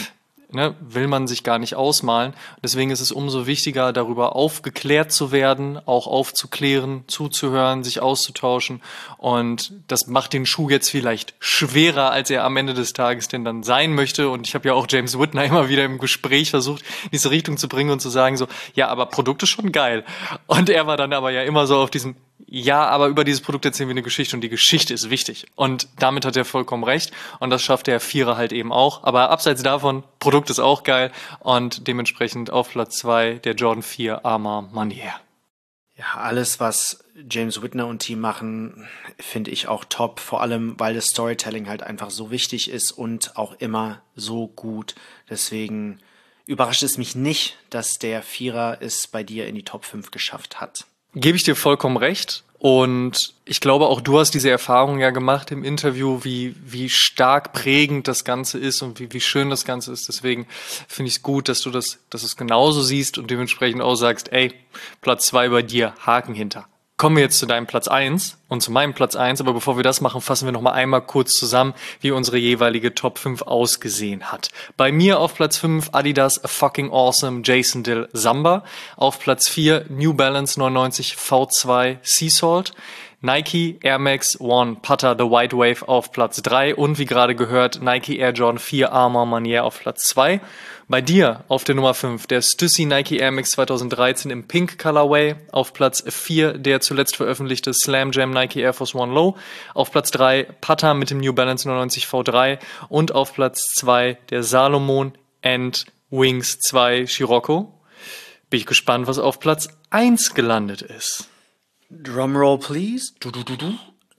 Ne, will man sich gar nicht ausmalen. Deswegen ist es umso wichtiger, darüber aufgeklärt zu werden, auch aufzuklären, zuzuhören, sich auszutauschen. Und das macht den Schuh jetzt vielleicht schwerer, als er am Ende des Tages denn dann sein möchte. Und ich habe ja auch James Whitner immer wieder im Gespräch versucht, in diese Richtung zu bringen und zu sagen so, ja, aber Produkt ist schon geil. Und er war dann aber ja immer so auf diesem, ja, aber über dieses Produkt erzählen wir eine Geschichte und die Geschichte ist wichtig. Und damit hat er vollkommen recht. Und das schafft der Vierer halt eben auch. Aber abseits davon, Produkt ist auch geil. Und dementsprechend auf Platz zwei der Jordan vier Armand Manier. Ja, alles, was James Whitner und Team machen, finde ich auch top. Vor allem, weil das Storytelling halt einfach so wichtig ist und auch immer so gut. Deswegen überrascht es mich nicht, dass der Vierer es bei dir in die Top fünf geschafft hat. Gebe ich dir vollkommen recht. Und ich glaube, auch du hast diese Erfahrung ja gemacht im Interview, wie wie stark prägend das Ganze ist und wie wie schön das Ganze ist. Deswegen finde ich es gut, dass du das, dass du es genauso siehst und dementsprechend auch sagst, ey, Platz zwei bei dir, Haken hinter. Kommen wir jetzt zu deinem Platz eins und zu meinem Platz eins, aber bevor wir das machen, fassen wir noch mal einmal kurz zusammen, wie unsere jeweilige Top fünf ausgesehen hat. Bei mir auf Platz fünf Adidas Fucking Awesome Jason Dill Samba, auf Platz vier New Balance neunundneunzig V zwei Sea Salt, Nike Air Max One Putter The White Wave auf Platz drei und wie gerade gehört Nike Air Jordan vier Armand Manier auf Platz zwei. Bei dir auf der Nummer fünf der Stussy Nike Air Max zweitausenddreizehn im Pink Colorway, auf Platz vier der zuletzt veröffentlichte Slam Jam Nike Air Force One Low, auf Platz drei Putter mit dem New Balance neunundneunzig V drei und auf Platz zwei der Salomon and Wings zwei Scirocco. Bin ich gespannt, was auf Platz eins gelandet ist. Drumroll please. Du, du, du, du.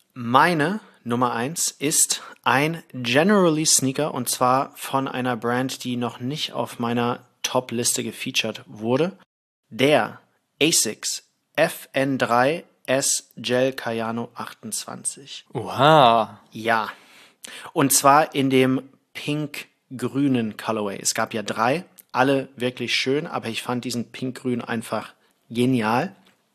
Meine Nummer eins ist ein Generally Sneaker und zwar von einer Brand, die noch nicht auf meiner Top-Liste gefeatured wurde. Der Asics F N drei S Gel Cayano achtundzwanzig. Oha. Ja. Und zwar in dem pink-grünen Colorway. Es gab ja drei, alle wirklich schön, aber ich fand diesen pink-grün einfach genial.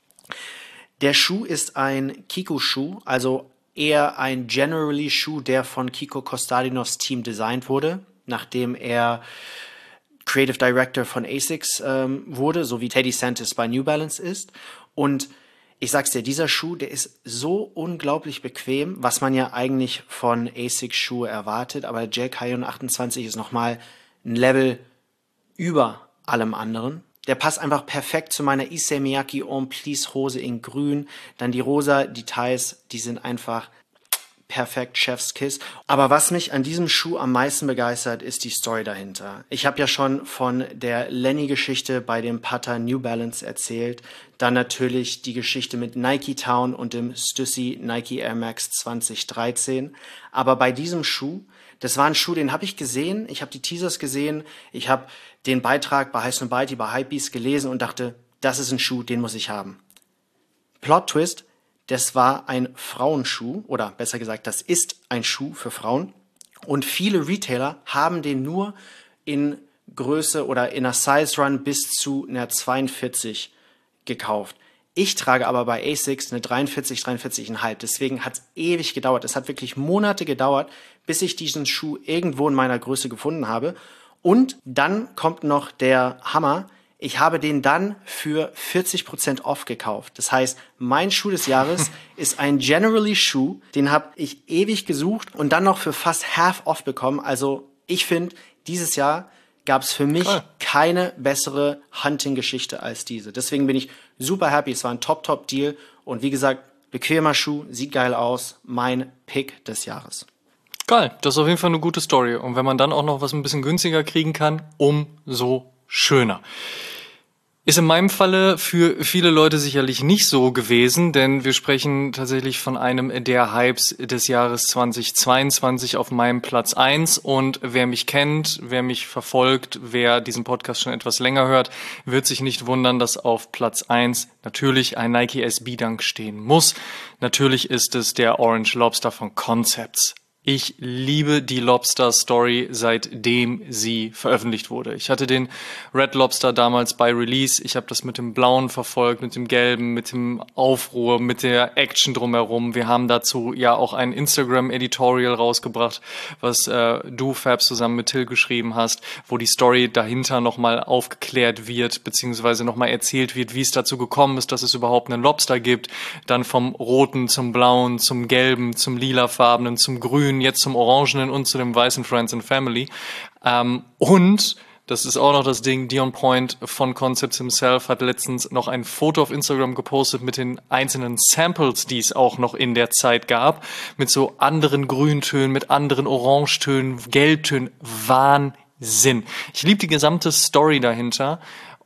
Der Schuh ist ein Kiko-Schuh, also eher ein Generally-Schuh, der von Kiko Kostadinos Team designt wurde, nachdem er Creative Director von Asics ähm, wurde, so wie Teddy Santis bei New Balance ist. Und ich sag's dir, dieser Schuh, der ist so unglaublich bequem, was man ja eigentlich von Asics-Schuhe erwartet, aber der Gel Cayano achtundzwanzig ist nochmal ein Level über allem anderen. Der passt einfach perfekt zu meiner Issey Miyake On Please Hose in grün. Dann die rosa Details, die sind einfach perfekt, Chef's Kiss. Aber was mich an diesem Schuh am meisten begeistert, ist die Story dahinter. Ich habe ja schon von der Lenny-Geschichte bei dem Putter New Balance erzählt. Dann natürlich die Geschichte mit Nike Town und dem Stussy Nike Air Max zwanzig dreizehn. Aber bei diesem Schuh, das war ein Schuh, den habe ich gesehen, ich habe die Teasers gesehen, ich habe den Beitrag bei High Snobiety, bei Hypebeast gelesen und dachte, das ist ein Schuh, den muss ich haben. Plot Twist, das war ein Frauenschuh oder besser gesagt, das ist ein Schuh für Frauen und viele Retailer haben den nur in Größe oder in einer Size Run bis zu einer zweiundvierzig gekauft. Ich trage aber bei Asics eine dreiundvierzig, dreiundvierzig Komma fünf. Deswegen hat es ewig gedauert. Es hat wirklich Monate gedauert, bis ich diesen Schuh irgendwo in meiner Größe gefunden habe. Und dann kommt noch der Hammer. Ich habe den dann für vierzig Prozent off gekauft. Das heißt, mein Schuh des Jahres ist ein Generally Schuh. Den habe ich ewig gesucht und dann noch für fast half off bekommen. Also ich finde, dieses Jahr gab es für mich Klar. keine bessere Hunting-Geschichte als diese. Deswegen bin ich super happy. Es war ein Top-Top-Deal. Und wie gesagt, bequemer Schuh, sieht geil aus. Mein Pick des Jahres. Geil, das ist auf jeden Fall eine gute Story. Und wenn man dann auch noch was ein bisschen günstiger kriegen kann, umso schöner. Ist in meinem Falle für viele Leute sicherlich nicht so gewesen, denn wir sprechen tatsächlich von einem der Hypes des Jahres zweitausendzweiundzwanzig auf meinem Platz eins. Und wer mich kennt, wer mich verfolgt, wer diesen Podcast schon etwas länger hört, wird sich nicht wundern, dass auf Platz eins natürlich ein Nike S B Dunk stehen muss. Natürlich ist es der Orange Lobster von Concepts. Ich liebe die Lobster-Story, seitdem sie veröffentlicht wurde. Ich hatte den Red Lobster damals bei Release. Ich habe das mit dem Blauen verfolgt, mit dem Gelben, mit dem Aufruhr, mit der Action drumherum. Wir haben dazu ja auch ein Instagram-Editorial rausgebracht, was äh, du, Fabs, zusammen mit Till geschrieben hast, wo die Story dahinter nochmal aufgeklärt wird, beziehungsweise nochmal erzählt wird, wie es dazu gekommen ist, dass es überhaupt einen Lobster gibt. Dann vom Roten zum Blauen, zum Gelben, zum Lilafarbenen, zum Grünen, jetzt zum Orangenen und zu dem weißen Friends and Family. Ähm, und, das ist auch noch das Ding, Dion Point von Concepts himself hat letztens noch ein Foto auf Instagram gepostet mit den einzelnen Samples, die es auch noch in der Zeit gab, mit so anderen Grüntönen, mit anderen Orangetönen, Gelbtönen. Wahnsinn. Ich liebe die gesamte Story dahinter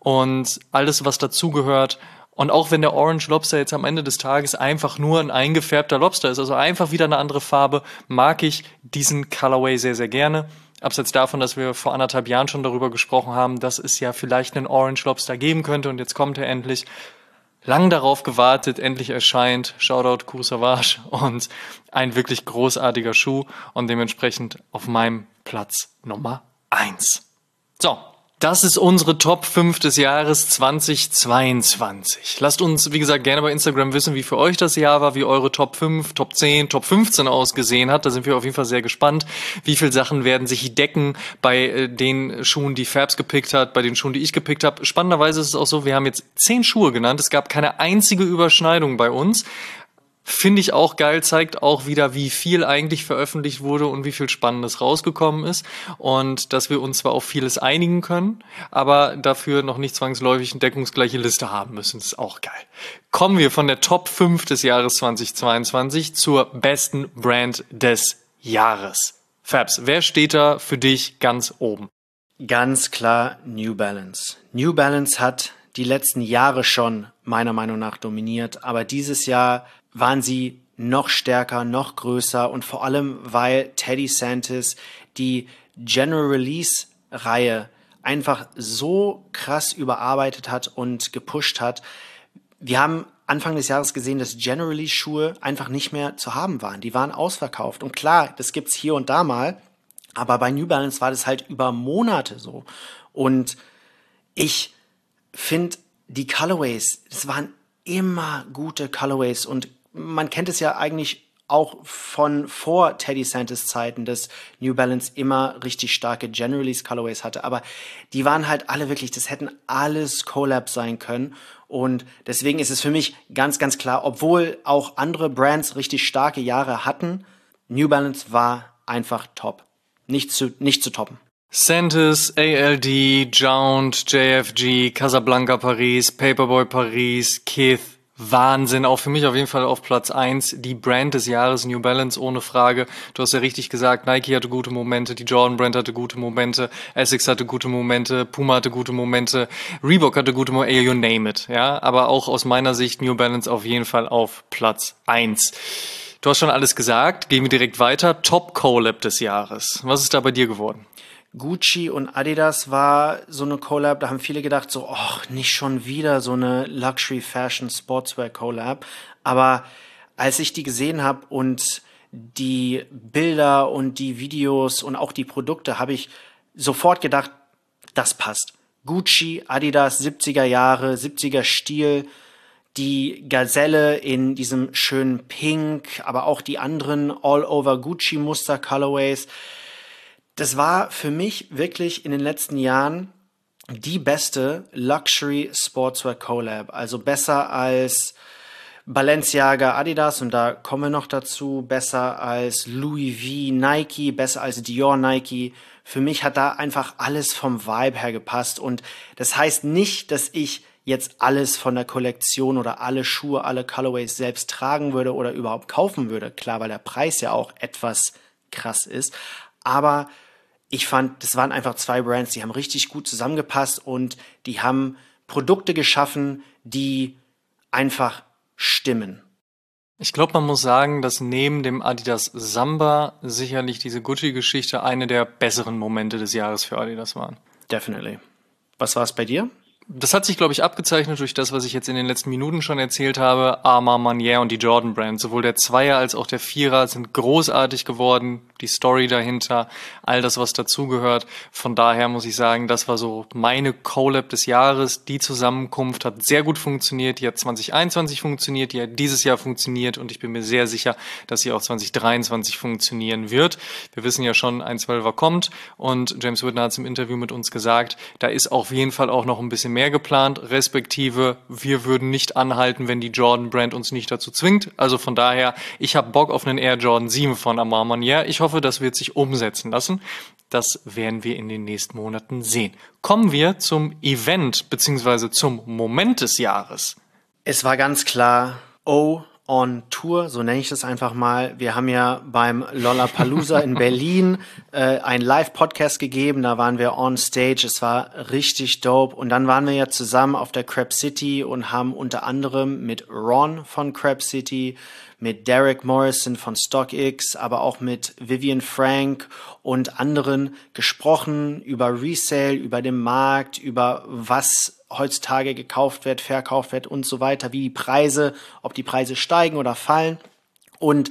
und alles, was dazugehört. Und auch wenn der Orange Lobster jetzt am Ende des Tages einfach nur ein eingefärbter Lobster ist, also einfach wieder eine andere Farbe, mag ich diesen Colorway sehr, sehr gerne. Abseits davon, dass wir vor anderthalb Jahren schon darüber gesprochen haben, dass es ja vielleicht einen Orange Lobster geben könnte und jetzt kommt er endlich. Lang darauf gewartet, endlich erscheint. Shoutout Cool Savage und ein wirklich großartiger Schuh und dementsprechend auf meinem Platz Nummer eins. So. Das ist unsere Top fünf des Jahres zweitausendzweiundzwanzig. Lasst uns, wie gesagt, gerne bei Instagram wissen, wie für euch das Jahr war, wie eure Top fünf, Top zehn, Top fünfzehn ausgesehen hat. Da sind wir auf jeden Fall sehr gespannt. Wie viele Sachen werden sich decken bei äh, den Schuhen, die Fabs gepickt hat, bei den Schuhen, die ich gepickt habe. Spannenderweise ist es auch so, wir haben jetzt zehn Schuhe genannt. Es gab keine einzige Überschneidung bei uns. Finde ich auch geil, zeigt auch wieder, wie viel eigentlich veröffentlicht wurde und wie viel Spannendes rausgekommen ist und dass wir uns zwar auf vieles einigen können, aber dafür noch nicht zwangsläufig eine deckungsgleiche Liste haben müssen. Das ist auch geil. Kommen wir von der Top fünf des Jahres zweitausendzweiundzwanzig zur besten Brand des Jahres. Fabs, wer steht da für dich ganz oben? Ganz klar New Balance. New Balance hat die letzten Jahre schon meiner Meinung nach dominiert, aber dieses Jahr waren sie noch stärker, noch größer und vor allem, weil Teddy Santis die General Release Reihe einfach so krass überarbeitet hat und gepusht hat. Wir haben Anfang des Jahres gesehen, dass General Release Schuhe einfach nicht mehr zu haben waren. Die waren ausverkauft und klar, das gibt's hier und da mal, aber bei New Balance war das halt über Monate so. Und ich finde, die Colorways, das waren immer gute Colorways und man kennt es ja eigentlich auch von vor Teddy Santis Zeiten, dass New Balance immer richtig starke General Release Colorways hatte, aber die waren halt alle wirklich, das hätten alles Collabs sein können und deswegen ist es für mich ganz, ganz klar, obwohl auch andere Brands richtig starke Jahre hatten, New Balance war einfach top. Nicht zu, nicht zu toppen. Santis, A L D, Jount, J F G, Casablanca Paris, Paperboy Paris, Kith, Wahnsinn, auch für mich auf jeden Fall auf Platz eins, die Brand des Jahres, New Balance, ohne Frage. Du hast ja richtig gesagt, Nike hatte gute Momente, die Jordan Brand hatte gute Momente, Essex hatte gute Momente, Puma hatte gute Momente, Reebok hatte gute Momente, you name it, ja. Aber auch aus meiner Sicht New Balance auf jeden Fall auf Platz eins. Du hast schon alles gesagt, gehen wir direkt weiter. Top Collab des Jahres. Was ist da bei dir geworden? Gucci und Adidas war so eine Collab, da haben viele gedacht so, ach, nicht schon wieder so eine Luxury Fashion Sportswear Collab. Aber als ich die gesehen habe und die Bilder und die Videos und auch die Produkte, habe ich sofort gedacht, das passt. Gucci, Adidas, siebziger Jahre, siebziger Stil, die Gazelle in diesem schönen Pink, aber auch die anderen All-Over-Gucci-Muster-Colorways. Das war für mich wirklich in den letzten Jahren die beste Luxury Sportswear Collab. Also besser als Balenciaga, Adidas, und da kommen wir noch dazu, besser als Louis V, Nike, besser als Dior, Nike. Für mich hat da einfach alles vom Vibe her gepasst, und das heißt nicht, dass ich jetzt alles von der Kollektion oder alle Schuhe, alle Colorways selbst tragen würde oder überhaupt kaufen würde. Klar, weil der Preis ja auch etwas krass ist, aber ich fand, das waren einfach zwei Brands, die haben richtig gut zusammengepasst und die haben Produkte geschaffen, die einfach stimmen. Ich glaube, man muss sagen, dass neben dem Adidas Samba sicherlich diese Gucci-Geschichte eine der besseren Momente des Jahres für Adidas waren. Definitely. Was war es bei dir? Das hat sich, glaube ich, abgezeichnet durch das, was ich jetzt in den letzten Minuten schon erzählt habe. Armand Manière und die Jordan Brand. Sowohl der Zweier als auch der Vierer sind großartig geworden. Die Story dahinter, all das, was dazugehört. Von daher muss ich sagen, das war so meine Collab des Jahres. Die Zusammenkunft hat sehr gut funktioniert. Die hat zwanzig einundzwanzig funktioniert, die hat dieses Jahr funktioniert, und ich bin mir sehr sicher, dass sie auch zwanzig dreiundzwanzig funktionieren wird. Wir wissen ja schon, ein Zwölfer kommt, und James Whitner hat es im Interview mit uns gesagt, da ist auf jeden Fall auch noch ein bisschen mehr mehr geplant, respektive wir würden nicht anhalten, wenn die Jordan Brand uns nicht dazu zwingt. Also von daher, ich habe Bock auf einen Air Jordan sieben von Armand Manière. Ich hoffe, das wird sich umsetzen lassen. Das werden wir in den nächsten Monaten sehen. Kommen wir zum Event beziehungsweise zum Moment des Jahres. Es war ganz klar, O on Tour, so nenne ich das einfach mal. Wir haben ja beim Lollapalooza in Berlin äh, einen Live-Podcast gegeben, da waren wir on stage, es war richtig dope, und dann waren wir ja zusammen auf der Crab City und haben unter anderem mit Ron von Crab City, mit Derek Morrison von StockX, aber auch mit Vivian Frank und anderen gesprochen über Resale, über den Markt, über was heutzutage gekauft wird, verkauft wird und so weiter, wie die Preise, ob die Preise steigen oder fallen. Und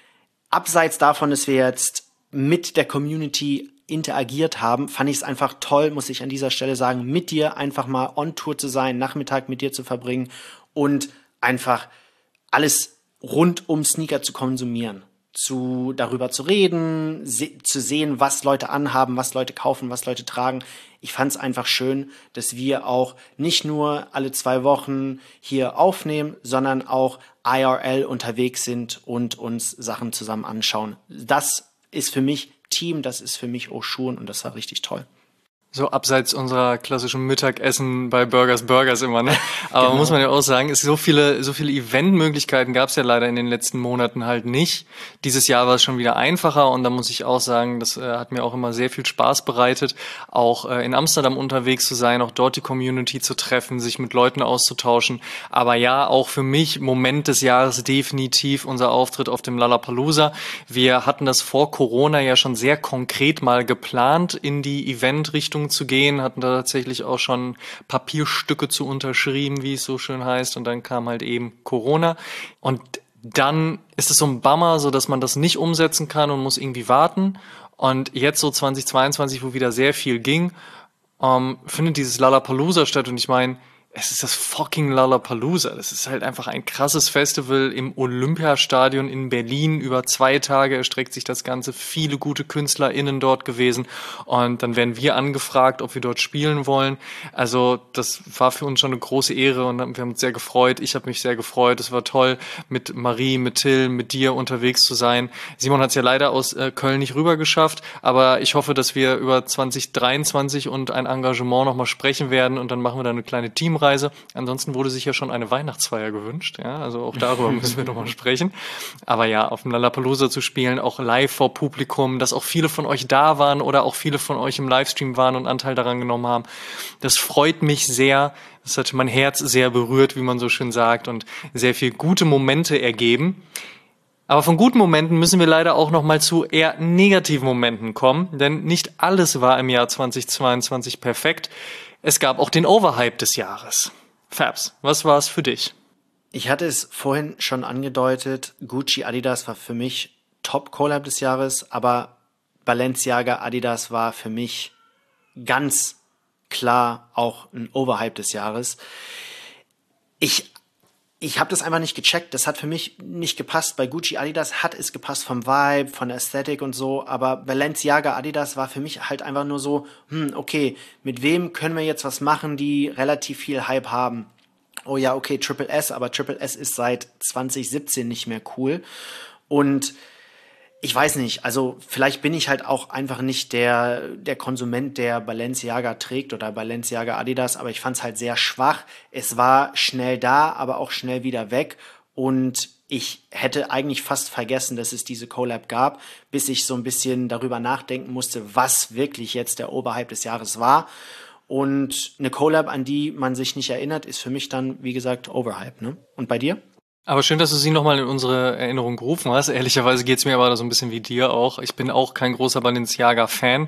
abseits davon, dass wir jetzt mit der Community interagiert haben, fand ich es einfach toll, muss ich an dieser Stelle sagen, mit dir einfach mal on Tour zu sein, Nachmittag mit dir zu verbringen und einfach alles rund um Sneaker zu konsumieren, zu darüber zu reden, se- zu sehen, was Leute anhaben, was Leute kaufen, was Leute tragen. Ich fand es einfach schön, dass wir auch nicht nur alle zwei Wochen hier aufnehmen, sondern auch I R L unterwegs sind und uns Sachen zusammen anschauen. Das ist für mich Team, das ist für mich Oshun, und das war richtig toll. So abseits unserer klassischen Mittagessen bei Burgers Burgers immer, ne? Aber genau. Muss man ja auch sagen, es so viele so viele Eventmöglichkeiten gab es ja leider in den letzten Monaten halt nicht. Dieses Jahr war es schon wieder einfacher, und da muss ich auch sagen, das äh, hat mir auch immer sehr viel Spaß bereitet, auch äh, in Amsterdam unterwegs zu sein, auch dort die Community zu treffen, sich mit Leuten auszutauschen. Aber ja, auch für mich Moment des Jahres definitiv unser Auftritt auf dem Lollapalooza. Wir hatten das vor Corona ja schon sehr konkret mal geplant, in die Event-Richtung zu gehen, hatten da tatsächlich auch schon Papierstücke zu unterschrieben, wie es so schön heißt, und dann kam halt eben Corona, und dann ist es so ein Bummer, so dass man das nicht umsetzen kann und muss irgendwie warten, und jetzt so zwanzig zweiundzwanzig, wo wieder sehr viel ging, ähm, findet dieses Lollapalooza statt, und ich meine, es ist das fucking Lollapalooza. Das ist halt einfach ein krasses Festival im Olympiastadion in Berlin. Über zwei Tage erstreckt sich das Ganze. Viele gute KünstlerInnen dort gewesen. Und dann werden wir angefragt, ob wir dort spielen wollen. Also das war für uns schon eine große Ehre, und wir haben uns sehr gefreut. Ich habe mich sehr gefreut. Es war toll, mit Marie, mit Till, mit dir unterwegs zu sein. Simon hat es ja leider aus äh, Köln nicht rüber geschafft. Aber ich hoffe, dass wir über zwanzig dreiundzwanzig und ein Engagement nochmal sprechen werden. Und dann machen wir da eine kleine Teamreise. Ansonsten wurde sich ja schon eine Weihnachtsfeier gewünscht, ja, also auch darüber müssen wir nochmal sprechen. Aber ja, auf dem Lollapalooza zu spielen, auch live vor Publikum, dass auch viele von euch da waren oder auch viele von euch im Livestream waren und Anteil daran genommen haben, das freut mich sehr. Das hat mein Herz sehr berührt, wie man so schön sagt, und sehr viel gute Momente ergeben. Aber von guten Momenten müssen wir leider auch noch mal zu eher negativen Momenten kommen, denn nicht alles war im Jahr zweitausendzweiundzwanzig perfekt. Es gab auch den Overhype des Jahres. Fabs, was war es für dich? Ich hatte es vorhin schon angedeutet, Gucci Adidas war für mich Top-Collab des Jahres, aber Balenciaga Adidas war für mich ganz klar auch ein Overhype des Jahres. Ich Ich habe das einfach nicht gecheckt. Das hat für mich nicht gepasst. Bei Gucci Adidas hat es gepasst vom Vibe, von der Ästhetik und so. Aber Balenciaga Adidas war für mich halt einfach nur so, hm, okay, mit wem können wir jetzt was machen, die relativ viel Hype haben? Oh ja, okay, Triple S, aber Triple S ist seit zwanzig siebzehn nicht mehr cool. Und ich weiß nicht, also vielleicht bin ich halt auch einfach nicht der, der Konsument, der Balenciaga trägt oder Balenciaga Adidas, aber ich fand es halt sehr schwach. Es war schnell da, aber auch schnell wieder weg und ich hätte eigentlich fast vergessen, dass es diese Collab gab, bis ich so ein bisschen darüber nachdenken musste, was wirklich jetzt der Oberhype des Jahres war. Und eine Collab, an die man sich nicht erinnert, ist für mich dann, wie gesagt, Overhype, ne? Und bei dir? Aber schön, dass du sie nochmal in unsere Erinnerung gerufen hast. Ehrlicherweise geht's mir aber so ein bisschen wie dir auch. Ich bin auch kein großer Balenciaga-Fan.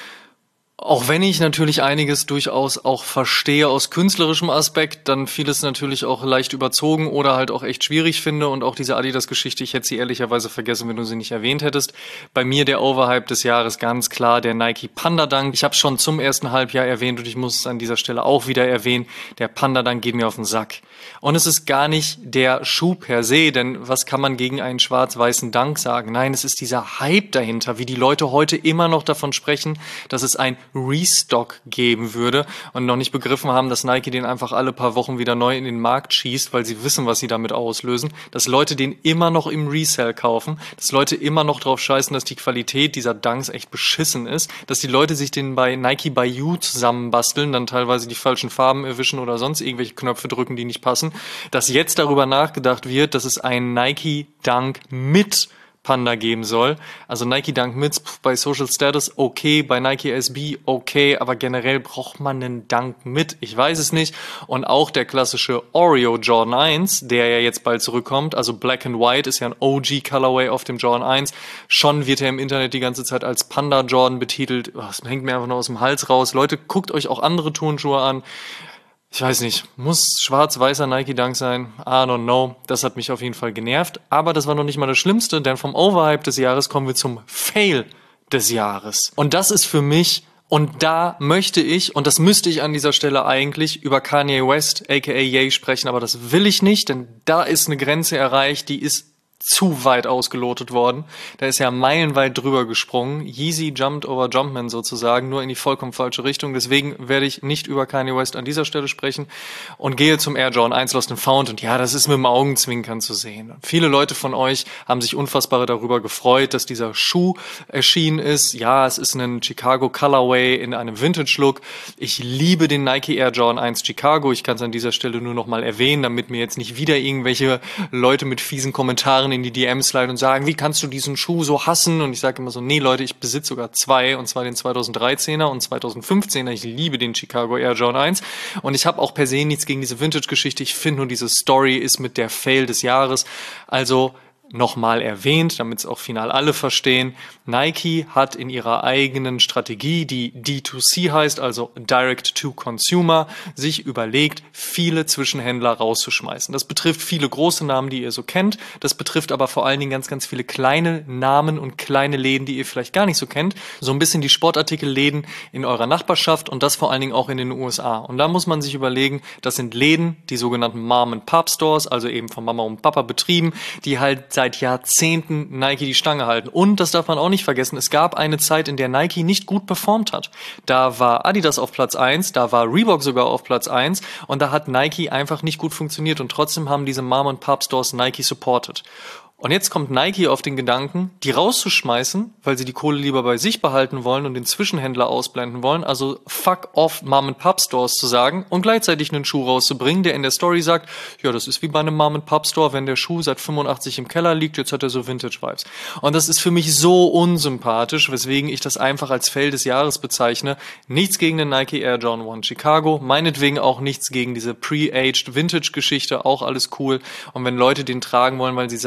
Auch wenn ich natürlich einiges durchaus auch verstehe aus künstlerischem Aspekt, dann vieles natürlich auch leicht überzogen oder halt auch echt schwierig finde. Und auch diese Adidas-Geschichte, ich hätte sie ehrlicherweise vergessen, wenn du sie nicht erwähnt hättest. Bei mir der Overhype des Jahres ganz klar der Nike Panda Dunk. Ich habe schon zum ersten Halbjahr erwähnt und ich muss es an dieser Stelle auch wieder erwähnen. Der Panda Dunk geht mir auf den Sack. Und es ist gar nicht der Schuh per se, denn was kann man gegen einen schwarz-weißen Dunk sagen? Nein, es ist dieser Hype dahinter, wie die Leute heute immer noch davon sprechen, dass es ein Restock geben würde und noch nicht begriffen haben, dass Nike den einfach alle paar Wochen wieder neu in den Markt schießt, weil sie wissen, was sie damit auslösen, dass Leute den immer noch im Resell kaufen, dass Leute immer noch drauf scheißen, dass die Qualität dieser Dunks echt beschissen ist, dass die Leute sich den bei Nike by You zusammenbasteln, dann teilweise die falschen Farben erwischen oder sonst irgendwelche Knöpfe drücken, die nicht passen, dass jetzt darüber nachgedacht wird, dass es einen Nike Dunk mit Panda geben soll. Also Nike Dunk mit bei Social Status okay, bei Nike S B okay, aber generell braucht man einen Dunk mit. Ich weiß es nicht. Und auch der klassische Oreo Jordan eins, der ja jetzt bald zurückkommt, also Black and White ist ja ein O G Colorway auf dem Jordan eins. Schon wird er im Internet die ganze Zeit als Panda Jordan betitelt. Das hängt mir einfach nur aus dem Hals raus. Leute, guckt euch auch andere Turnschuhe an. Ich weiß nicht, muss schwarz-weißer Nike Dunk sein? I don't know. Das hat mich auf jeden Fall genervt. Aber das war noch nicht mal das Schlimmste, denn vom Overhype des Jahres kommen wir zum Fail des Jahres. Und das ist für mich, und da möchte ich, und das müsste ich an dieser Stelle eigentlich, über Kanye West, aka Ye, sprechen, aber das will ich nicht, denn da ist eine Grenze erreicht, die ist zu weit ausgelotet worden. Da ist ja meilenweit drüber gesprungen. Yeezy jumped over Jumpman sozusagen, nur in die vollkommen falsche Richtung. Deswegen werde ich nicht über Kanye West an dieser Stelle sprechen und gehe zum Air Jordan eins Lost and Found. Und ja, das ist mit dem Augenzwinkern zu sehen. Und viele Leute von euch haben sich unfassbar darüber gefreut, dass dieser Schuh erschienen ist. Ja, es ist ein Chicago Colorway in einem Vintage-Look. Ich liebe den Nike Air Jordan eins Chicago. Ich kann es an dieser Stelle nur noch mal erwähnen, damit mir jetzt nicht wieder irgendwelche Leute mit fiesen Kommentaren in die D Ms leiten und sagen, wie kannst du diesen Schuh so hassen? Und ich sage immer so, nee Leute, ich besitze sogar zwei, und zwar den zweitausenddreizehner und zweitausendfünfzehner. Ich liebe den Chicago Air Jordan eins und ich habe auch per se nichts gegen diese Vintage-Geschichte. Ich finde nur, diese Story ist mit der Fail des Jahres. Also nochmal erwähnt, damit es auch final alle verstehen. Nike hat in ihrer eigenen Strategie, die D zwei C heißt, also Direct to Consumer, sich überlegt, viele Zwischenhändler rauszuschmeißen. Das betrifft viele große Namen, die ihr so kennt. Das betrifft aber vor allen Dingen ganz, ganz viele kleine Namen und kleine Läden, die ihr vielleicht gar nicht so kennt. So ein bisschen die Sportartikelläden in eurer Nachbarschaft und das vor allen Dingen auch in den U S A. Und da muss man sich überlegen, das sind Läden, die sogenannten Mom-and-Pop-Stores, also eben von Mama und Papa betrieben, die halt seit Jahrzehnten Nike die Stange halten. Und, das darf man auch nicht vergessen, es gab eine Zeit, in der Nike nicht gut performt hat. Da war Adidas auf Platz eins, da war Reebok sogar auf Platz eins und da hat Nike einfach nicht gut funktioniert und trotzdem haben diese Mom-and-Pop-Stores Nike supported. Und jetzt kommt Nike auf den Gedanken, die rauszuschmeißen, weil sie die Kohle lieber bei sich behalten wollen und den Zwischenhändler ausblenden wollen, also fuck off Mom-and-Pop-Stores zu sagen und gleichzeitig einen Schuh rauszubringen, der in der Story sagt, ja, das ist wie bei einem Mom-and-Pop-Store, wenn der Schuh seit fünfundachtzig im Keller liegt, jetzt hat er so Vintage-Vibes. Und das ist für mich so unsympathisch, weswegen ich das einfach als Fail des Jahres bezeichne. Nichts gegen den Nike Air Jordan eins Chicago, meinetwegen auch nichts gegen diese pre-aged Vintage-Geschichte, auch alles cool. Und wenn Leute den tragen wollen, weil sie sagen, ey,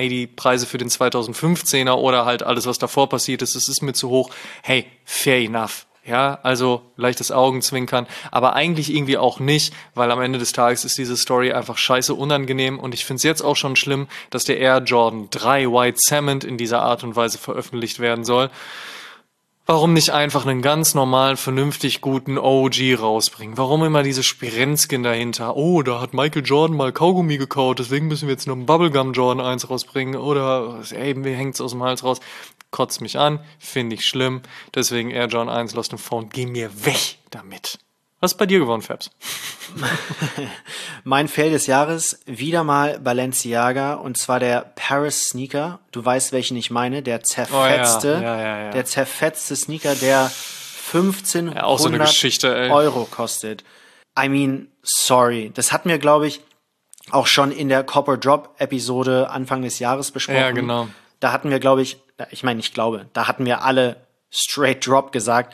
die Preise für den zweitausendfünfzehner oder halt alles, was davor passiert ist, das ist mir zu hoch. Hey, fair enough. Ja, also leichtes Augenzwinkern, aber eigentlich irgendwie auch nicht, weil am Ende des Tages ist diese Story einfach scheiße unangenehm und ich finde es jetzt auch schon schlimm, dass der Air Jordan drei White Cement in dieser Art und Weise veröffentlicht werden soll. Warum nicht einfach einen ganz normalen, vernünftig guten O G rausbringen? Warum immer diese Spirenzchen dahinter? Oh, da hat Michael Jordan mal Kaugummi gekaut, deswegen müssen wir jetzt noch einen Bubblegum Jordan eins rausbringen. Oder, ey, mir hängt's aus dem Hals raus. Kotzt mich an, finde ich schlimm. Deswegen Air Jordan eins Lost and Found, geh mir weg damit. Was ist bei dir geworden, Fabs? Mein Fail des Jahres, wieder mal Balenciaga, und zwar der Paris Sneaker. Du weißt, welchen ich meine, der zerfetzte, oh, ja. Ja, ja, ja. der zerfetzte Sneaker, der fünfzehnhundert ja, auch so eine Geschichte, ey. Euro kostet. I mean, sorry. Das hatten wir, glaube ich, auch schon in der Copper Drop Episode Anfang des Jahres besprochen. Ja, genau. Da hatten wir, glaube ich, ich meine, ich glaube, da hatten wir alle straight drop gesagt.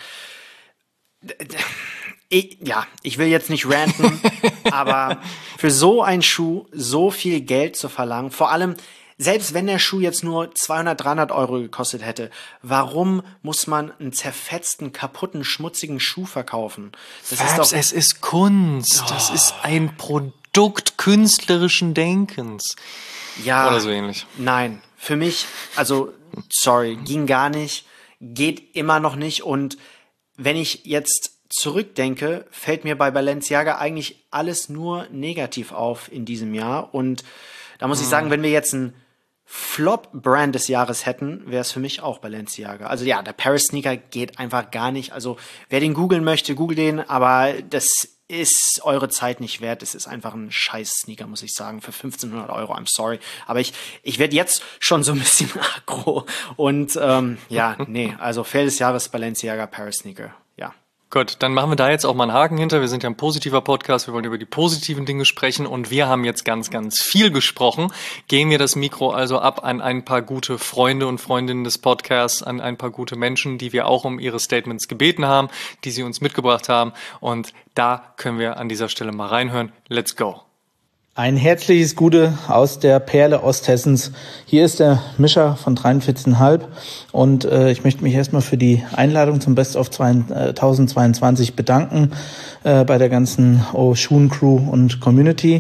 Ich, ja, ich will jetzt nicht ranten, aber für so einen Schuh so viel Geld zu verlangen, vor allem, selbst wenn der Schuh jetzt nur zweihundert, dreihundert Euro gekostet hätte, warum muss man einen zerfetzten, kaputten, schmutzigen Schuh verkaufen? Das Fabs, ist doch, es ist Kunst. Oh. Das ist ein Produkt künstlerischen Denkens. Ja. Oder so ähnlich. Nein, für mich, also, sorry, ging gar nicht, geht immer noch nicht, und wenn ich jetzt zurückdenke, fällt mir bei Balenciaga eigentlich alles nur negativ auf in diesem Jahr, und da muss mhm. ich sagen, wenn wir jetzt einen Flop-Brand des Jahres hätten, wäre es für mich auch Balenciaga. Also ja, der Paris-Sneaker geht einfach gar nicht, also wer den googeln möchte, google den, aber das ist eure Zeit nicht wert. Es ist einfach ein scheiß Sneaker, muss ich sagen, für fünfzehnhundert Euro. I'm sorry. Aber ich ich werde jetzt schon so ein bisschen aggro. Und ähm, ja, nee, also Fail des Jahres Balenciaga Paris Sneaker. Ja. Gut, dann machen wir da jetzt auch mal einen Haken hinter. Wir sind ja ein positiver Podcast, wir wollen über die positiven Dinge sprechen und wir haben jetzt ganz, ganz viel gesprochen. Gehen wir das Mikro also ab an ein paar gute Freunde und Freundinnen des Podcasts, an ein paar gute Menschen, die wir auch um ihre Statements gebeten haben, die sie uns mitgebracht haben, und da können wir an dieser Stelle mal reinhören. Let's go! Ein herzliches Gute aus der Perle Osthessens. Hier ist der Mischa von dreiundvierzig Komma fünf und äh, ich möchte mich erstmal für die Einladung zum Best of zweitausendzweiundzwanzig bedanken äh, bei der ganzen Oshun Crew und Community.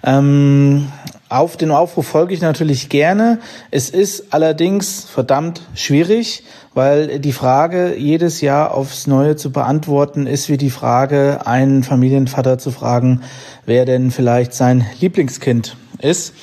Ähm, auf den Aufruf folge ich natürlich gerne. Es ist allerdings verdammt schwierig, weil die Frage jedes Jahr aufs Neue zu beantworten ist, wie die Frage, einen Familienvater zu fragen, wer denn vielleicht sein Lieblingskind ist.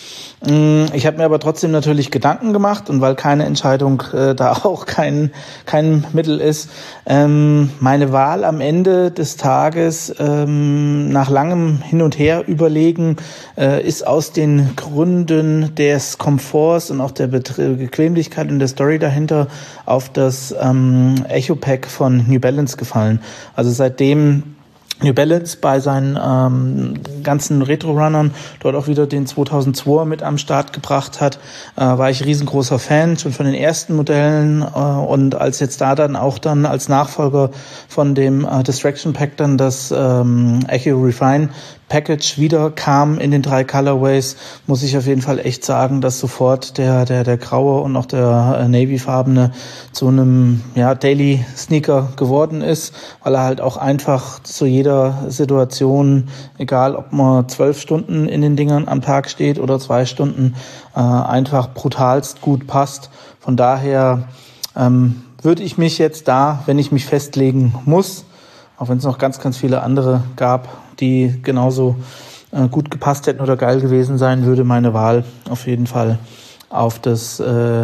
Ich habe mir aber trotzdem natürlich Gedanken gemacht, und weil keine Entscheidung äh, da auch kein kein Mittel ist, ähm, meine Wahl am Ende des Tages ähm, nach langem Hin und Her überlegen äh, ist aus den Gründen des Komforts und auch der Betre- Bequemlichkeit und der Story dahinter auf das ähm, Echo Pack von New Balance gefallen. Also seitdem New Balance bei seinen ähm, ganzen Retro-Runnern dort auch wieder den zweitausendzweier mit am Start gebracht hat, äh, war ich riesengroßer Fan, schon von den ersten Modellen, äh, und als jetzt da dann auch dann als Nachfolger von dem äh, Distraction Pack dann das ähm, Echo Refine Package wieder kam in den drei Colorways, muss ich auf jeden Fall echt sagen, dass sofort der der der graue und auch der äh, Navy-farbene zu einem ja Daily Sneaker geworden ist, weil er halt auch einfach zu jeder Situation, egal ob man zwölf Stunden in den Dingern am Tag steht oder zwei Stunden, äh, einfach brutalst gut passt. Von daher ähm, würde ich mich jetzt da, wenn ich mich festlegen muss, auch wenn es noch ganz, ganz viele andere gab, die genauso äh, gut gepasst hätten oder geil gewesen sein, würde meine Wahl auf jeden Fall auf das äh,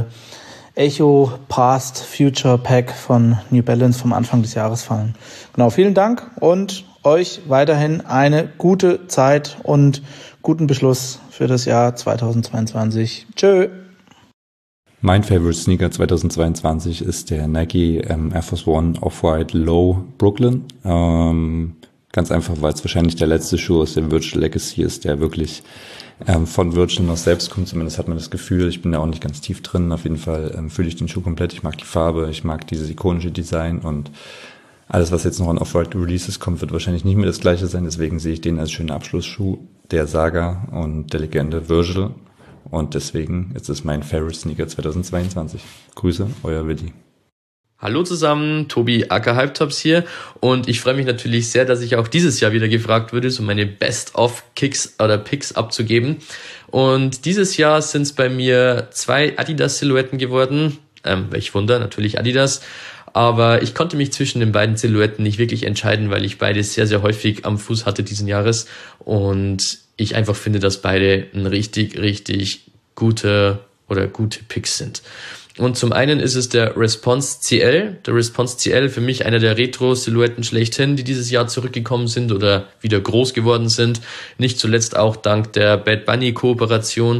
Echo Past Future Pack von New Balance vom Anfang des Jahres fallen. Genau, vielen Dank und euch weiterhin eine gute Zeit und guten Beschluss für das Jahr zweitausendzweiundzwanzig. Tschö! Mein Favorite Sneaker zweitausendzweiundzwanzig ist der Nike ähm, Air Force One Off-White Low Brooklyn. Ähm, ganz einfach, weil es wahrscheinlich der letzte Schuh aus der Virgil Legacy ist, der wirklich ähm, von Virgil noch selbst kommt. Zumindest hat man das Gefühl. Ich bin da auch nicht ganz tief drin. Auf jeden Fall ähm, fühle ich den Schuh komplett. Ich mag die Farbe, ich mag dieses ikonische Design, und alles, was jetzt noch an Off-White Releases kommt, wird wahrscheinlich nicht mehr das gleiche sein. Deswegen sehe ich den als schönen Abschlussschuh der Saga und der Legende Virgil. und deswegen ist es mein Favorite Sneaker zweitausendzweiundzwanzig. Grüße, euer Willi. Hallo zusammen, Tobi aka Hypetops hier und ich freue mich natürlich sehr, dass ich auch dieses Jahr wieder gefragt würde, so meine Best-of-Kicks oder Picks abzugeben. Und dieses Jahr sind es bei mir zwei Adidas-Silhouetten geworden. Ähm, welch Wunder, natürlich Adidas. Aber ich konnte mich zwischen den beiden Silhouetten nicht wirklich entscheiden, weil ich beide sehr, sehr häufig am Fuß hatte diesen Jahres. Und ich einfach finde, dass beide ein richtig, richtig gute oder gute Picks sind. Und zum einen ist es der Response C L. Der Response C L für mich einer der Retro-Silhouetten schlechthin, die dieses Jahr zurückgekommen sind oder wieder groß geworden sind. Nicht zuletzt auch dank der Bad Bunny-Kooperation.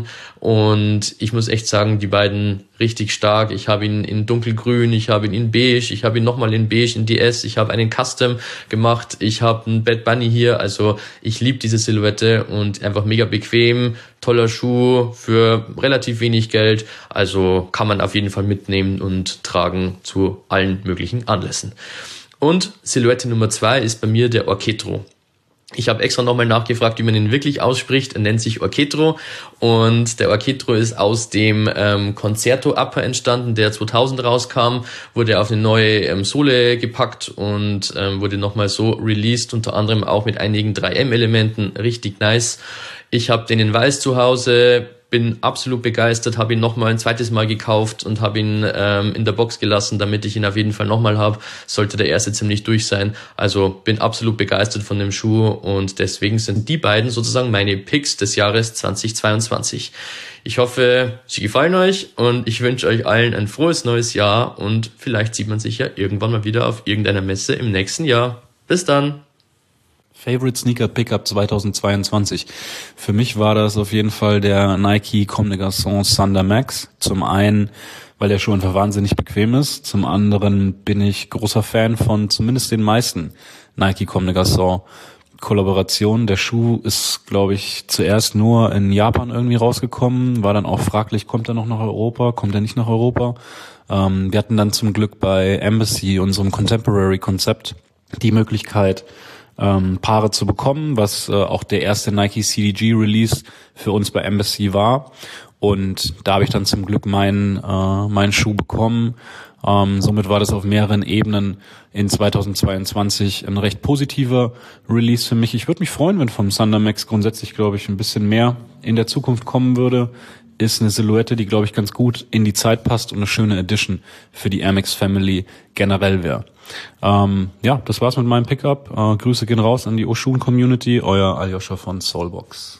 Und ich muss echt sagen, die beiden richtig stark. Ich habe ihn in dunkelgrün, ich habe ihn in beige, ich habe ihn nochmal in beige, in D S, ich habe einen Custom gemacht, ich habe einen Bad Bunny hier. Also ich liebe diese Silhouette und einfach mega bequem, toller Schuh für relativ wenig Geld. Also kann man auf jeden Fall mitnehmen und tragen zu allen möglichen Anlässen. Und Silhouette Nummer zwei ist bei mir der Orchetro. Ich habe extra nochmal nachgefragt, wie man ihn wirklich ausspricht. Er nennt sich Orchetro und der Orchetro ist aus dem ähm, Concerto Upper entstanden, der zweitausend rauskam, wurde auf eine neue ähm, Sohle gepackt und ähm, wurde nochmal so released, unter anderem auch mit einigen drei M Elementen, richtig nice. Ich habe den in weiß zu Hause, bin absolut begeistert, habe ihn nochmal ein zweites Mal gekauft und habe ihn ähm, in der Box gelassen, damit ich ihn auf jeden Fall nochmal habe, sollte der erste ziemlich durch sein. Also bin absolut begeistert von dem Schuh und deswegen sind die beiden sozusagen meine Picks des Jahres zweitausendzweiundzwanzig. Ich hoffe, sie gefallen euch und ich wünsche euch allen ein frohes neues Jahr und vielleicht sieht man sich ja irgendwann mal wieder auf irgendeiner Messe im nächsten Jahr. Bis dann! Favorite Sneaker Pickup zweitausendzweiundzwanzig. Für mich war das auf jeden Fall der Nike Comme des Garçons Thunder Max. Zum einen, weil der Schuh einfach wahnsinnig bequem ist. Zum anderen bin ich großer Fan von zumindest den meisten Nike Comme des Garçons Kollaborationen. Der Schuh ist, glaube ich, zuerst nur in Japan irgendwie rausgekommen. War dann auch fraglich, kommt er noch nach Europa, kommt er nicht nach Europa? Ähm, wir hatten dann zum Glück bei Embassy, unserem Contemporary-Konzept, die Möglichkeit, Ähm, Paare zu bekommen, was äh, auch der erste Nike C D G Release für uns bei Embassy war. Und da habe ich dann zum Glück meinen äh, meinen Schuh bekommen. Ähm, somit war das auf mehreren Ebenen in zweitausendzweiundzwanzig ein recht positiver Release für mich. Ich würde mich freuen, wenn vom Thunder Max grundsätzlich, glaube ich, ein bisschen mehr in der Zukunft kommen würde. Ist eine Silhouette, die, glaube ich, ganz gut in die Zeit passt und eine schöne Edition für die Air Max Family generell wäre. Ähm, ja, das war's mit meinem Pickup. Äh, Grüße gehen raus an die Oshun Community, euer Aljoscha von Soulbox.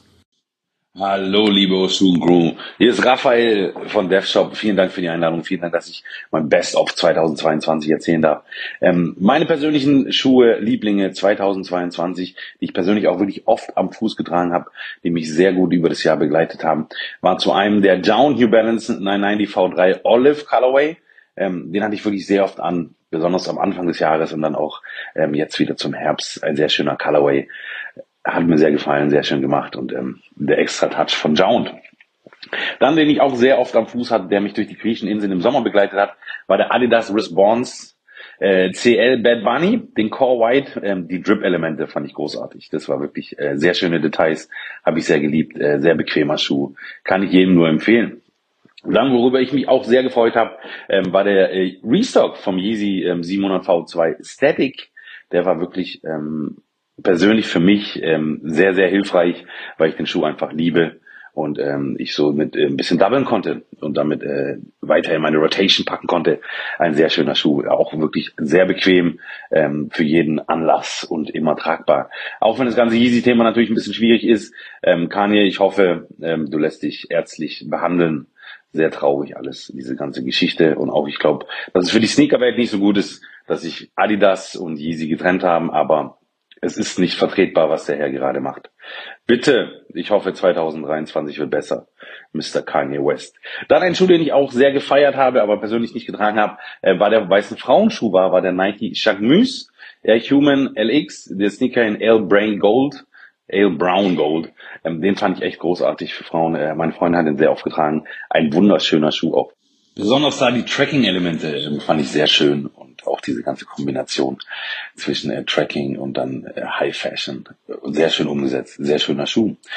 Hallo, liebe Oshun Crew. Hier ist Raphael von DevShop. Vielen Dank für die Einladung. Vielen Dank, dass ich mein Best-of zweitausendzweiundzwanzig erzählen darf. Ähm, meine persönlichen Schuhe, Lieblinge zweitausendzweiundzwanzig, die ich persönlich auch wirklich oft am Fuß getragen habe, die mich sehr gut über das Jahr begleitet haben, war zu einem der Down New Balance neunhundertneunzig V drei Olive Colorway. Ähm, den hatte ich wirklich sehr oft an, besonders am Anfang des Jahres und dann auch ähm, jetzt wieder zum Herbst. Ein sehr schöner Colorway. Hat mir sehr gefallen, sehr schön gemacht und ähm, der extra Touch von Jound. Dann, den ich auch sehr oft am Fuß hatte, der mich durch die griechischen Inseln im Sommer begleitet hat, war der Adidas Response äh, C L Bad Bunny, den Core White. Ähm, die Drip-Elemente fand ich großartig. Das war wirklich äh, sehr schöne Details, habe ich sehr geliebt, äh, sehr bequemer Schuh. Kann ich jedem nur empfehlen. Dann, worüber ich mich auch sehr gefreut habe, ähm, war der äh, Restock vom Yeezy ähm, siebenhundert V zwei Static. Der war wirklich ähm, persönlich für mich ähm, sehr, sehr hilfreich, weil ich den Schuh einfach liebe und ähm, ich so mit äh, ein bisschen doublen konnte und damit äh, weiter in meine Rotation packen konnte. Ein sehr schöner Schuh, auch wirklich sehr bequem ähm, für jeden Anlass und immer tragbar. Auch wenn das ganze Yeezy-Thema natürlich ein bisschen schwierig ist. Ähm, Kanye, ich hoffe, ähm, du lässt dich ärztlich behandeln. Sehr traurig alles, diese ganze Geschichte. Und auch, ich glaube, dass es für die Sneakerwelt nicht so gut ist, dass sich Adidas und Yeezy getrennt haben, aber es ist nicht vertretbar, was der Herr gerade macht. Bitte, ich hoffe, zweitausenddreiundzwanzig wird besser. Mister Kanye West. Dann ein Schuh, den ich auch sehr gefeiert habe, aber persönlich nicht getragen habe, äh, war der weißen Frauenschuh war, war der Nike Jacquemus Air Human L X, der Sneaker in Ale Brain Gold. Ale Brown Gold. Ähm, den fand ich echt großartig für Frauen. Äh, meine Freundin hat den sehr oft getragen. Ein wunderschöner Schuh auch. Besonders da die Tracking-Elemente äh, fand ich sehr schön und auch diese ganze Kombination zwischen äh, Tracking und dann äh, High Fashion. Sehr schön umgesetzt. Sehr schöner Schuh.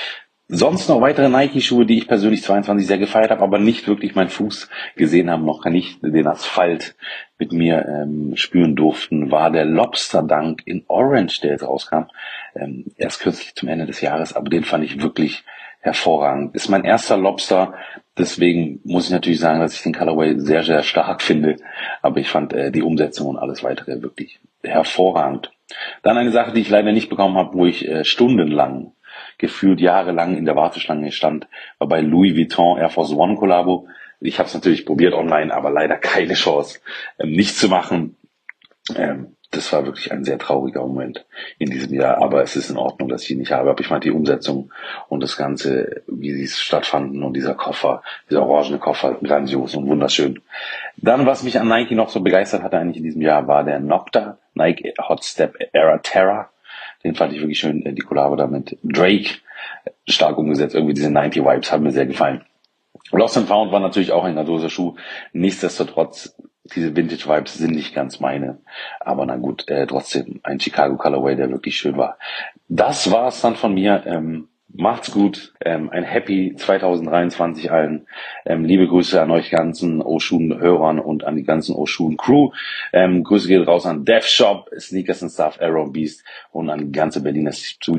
Sonst noch weitere Nike-Schuhe, die ich persönlich zweiundzwanzig sehr gefeiert habe, aber nicht wirklich meinen Fuß gesehen haben, noch nicht den Asphalt mit mir ähm, spüren durften, war der Lobster Dunk in Orange, der jetzt rauskam. Ähm, erst kürzlich zum Ende des Jahres, aber den fand ich wirklich hervorragend. Ist mein erster Lobster, deswegen muss ich natürlich sagen, dass ich den Colorway sehr, sehr stark finde. Aber ich fand äh, die Umsetzung und alles weitere wirklich hervorragend. Dann eine Sache, die ich leider nicht bekommen habe, wo ich äh, stundenlang, gefühlt jahrelang in der Warteschlange stand, war bei Louis Vuitton Air Force One Collabo. Ich habe es natürlich probiert online, aber leider keine Chance, ähm, nicht zu machen. Ähm, das war wirklich ein sehr trauriger Moment in diesem Jahr, aber es ist in Ordnung, dass ich ihn nicht habe. Aber ich fand die Umsetzung und das Ganze, wie sie stattfanden und dieser Koffer, dieser orangene Koffer, grandios und wunderschön. Dann, was mich an Nike noch so begeistert hatte eigentlich in diesem Jahr, war der Nocta Nike Hot Step Era Terra. Den fand ich wirklich schön, die Kollabo da mit Drake, stark umgesetzt. Irgendwie diese neunzig Vibes haben mir sehr gefallen. Lost and Found war natürlich auch ein grandiоser Schuh. Nichtsdestotrotz, diese Vintage Vibes sind nicht ganz meine. Aber na gut, äh, trotzdem ein Chicago Colorway, der wirklich schön war. Das war's dann von mir. Ähm, macht's gut. Ähm, ein Happy zwanzig dreiundzwanzig allen. Ähm, liebe Grüße an euch ganzen Oshun-Hörern und an die ganzen Oshun-Crew. Ähm, Grüße geht raus an Dev Shop, Sneakers and Stuff, Arrow Beast und an die ganze Berliner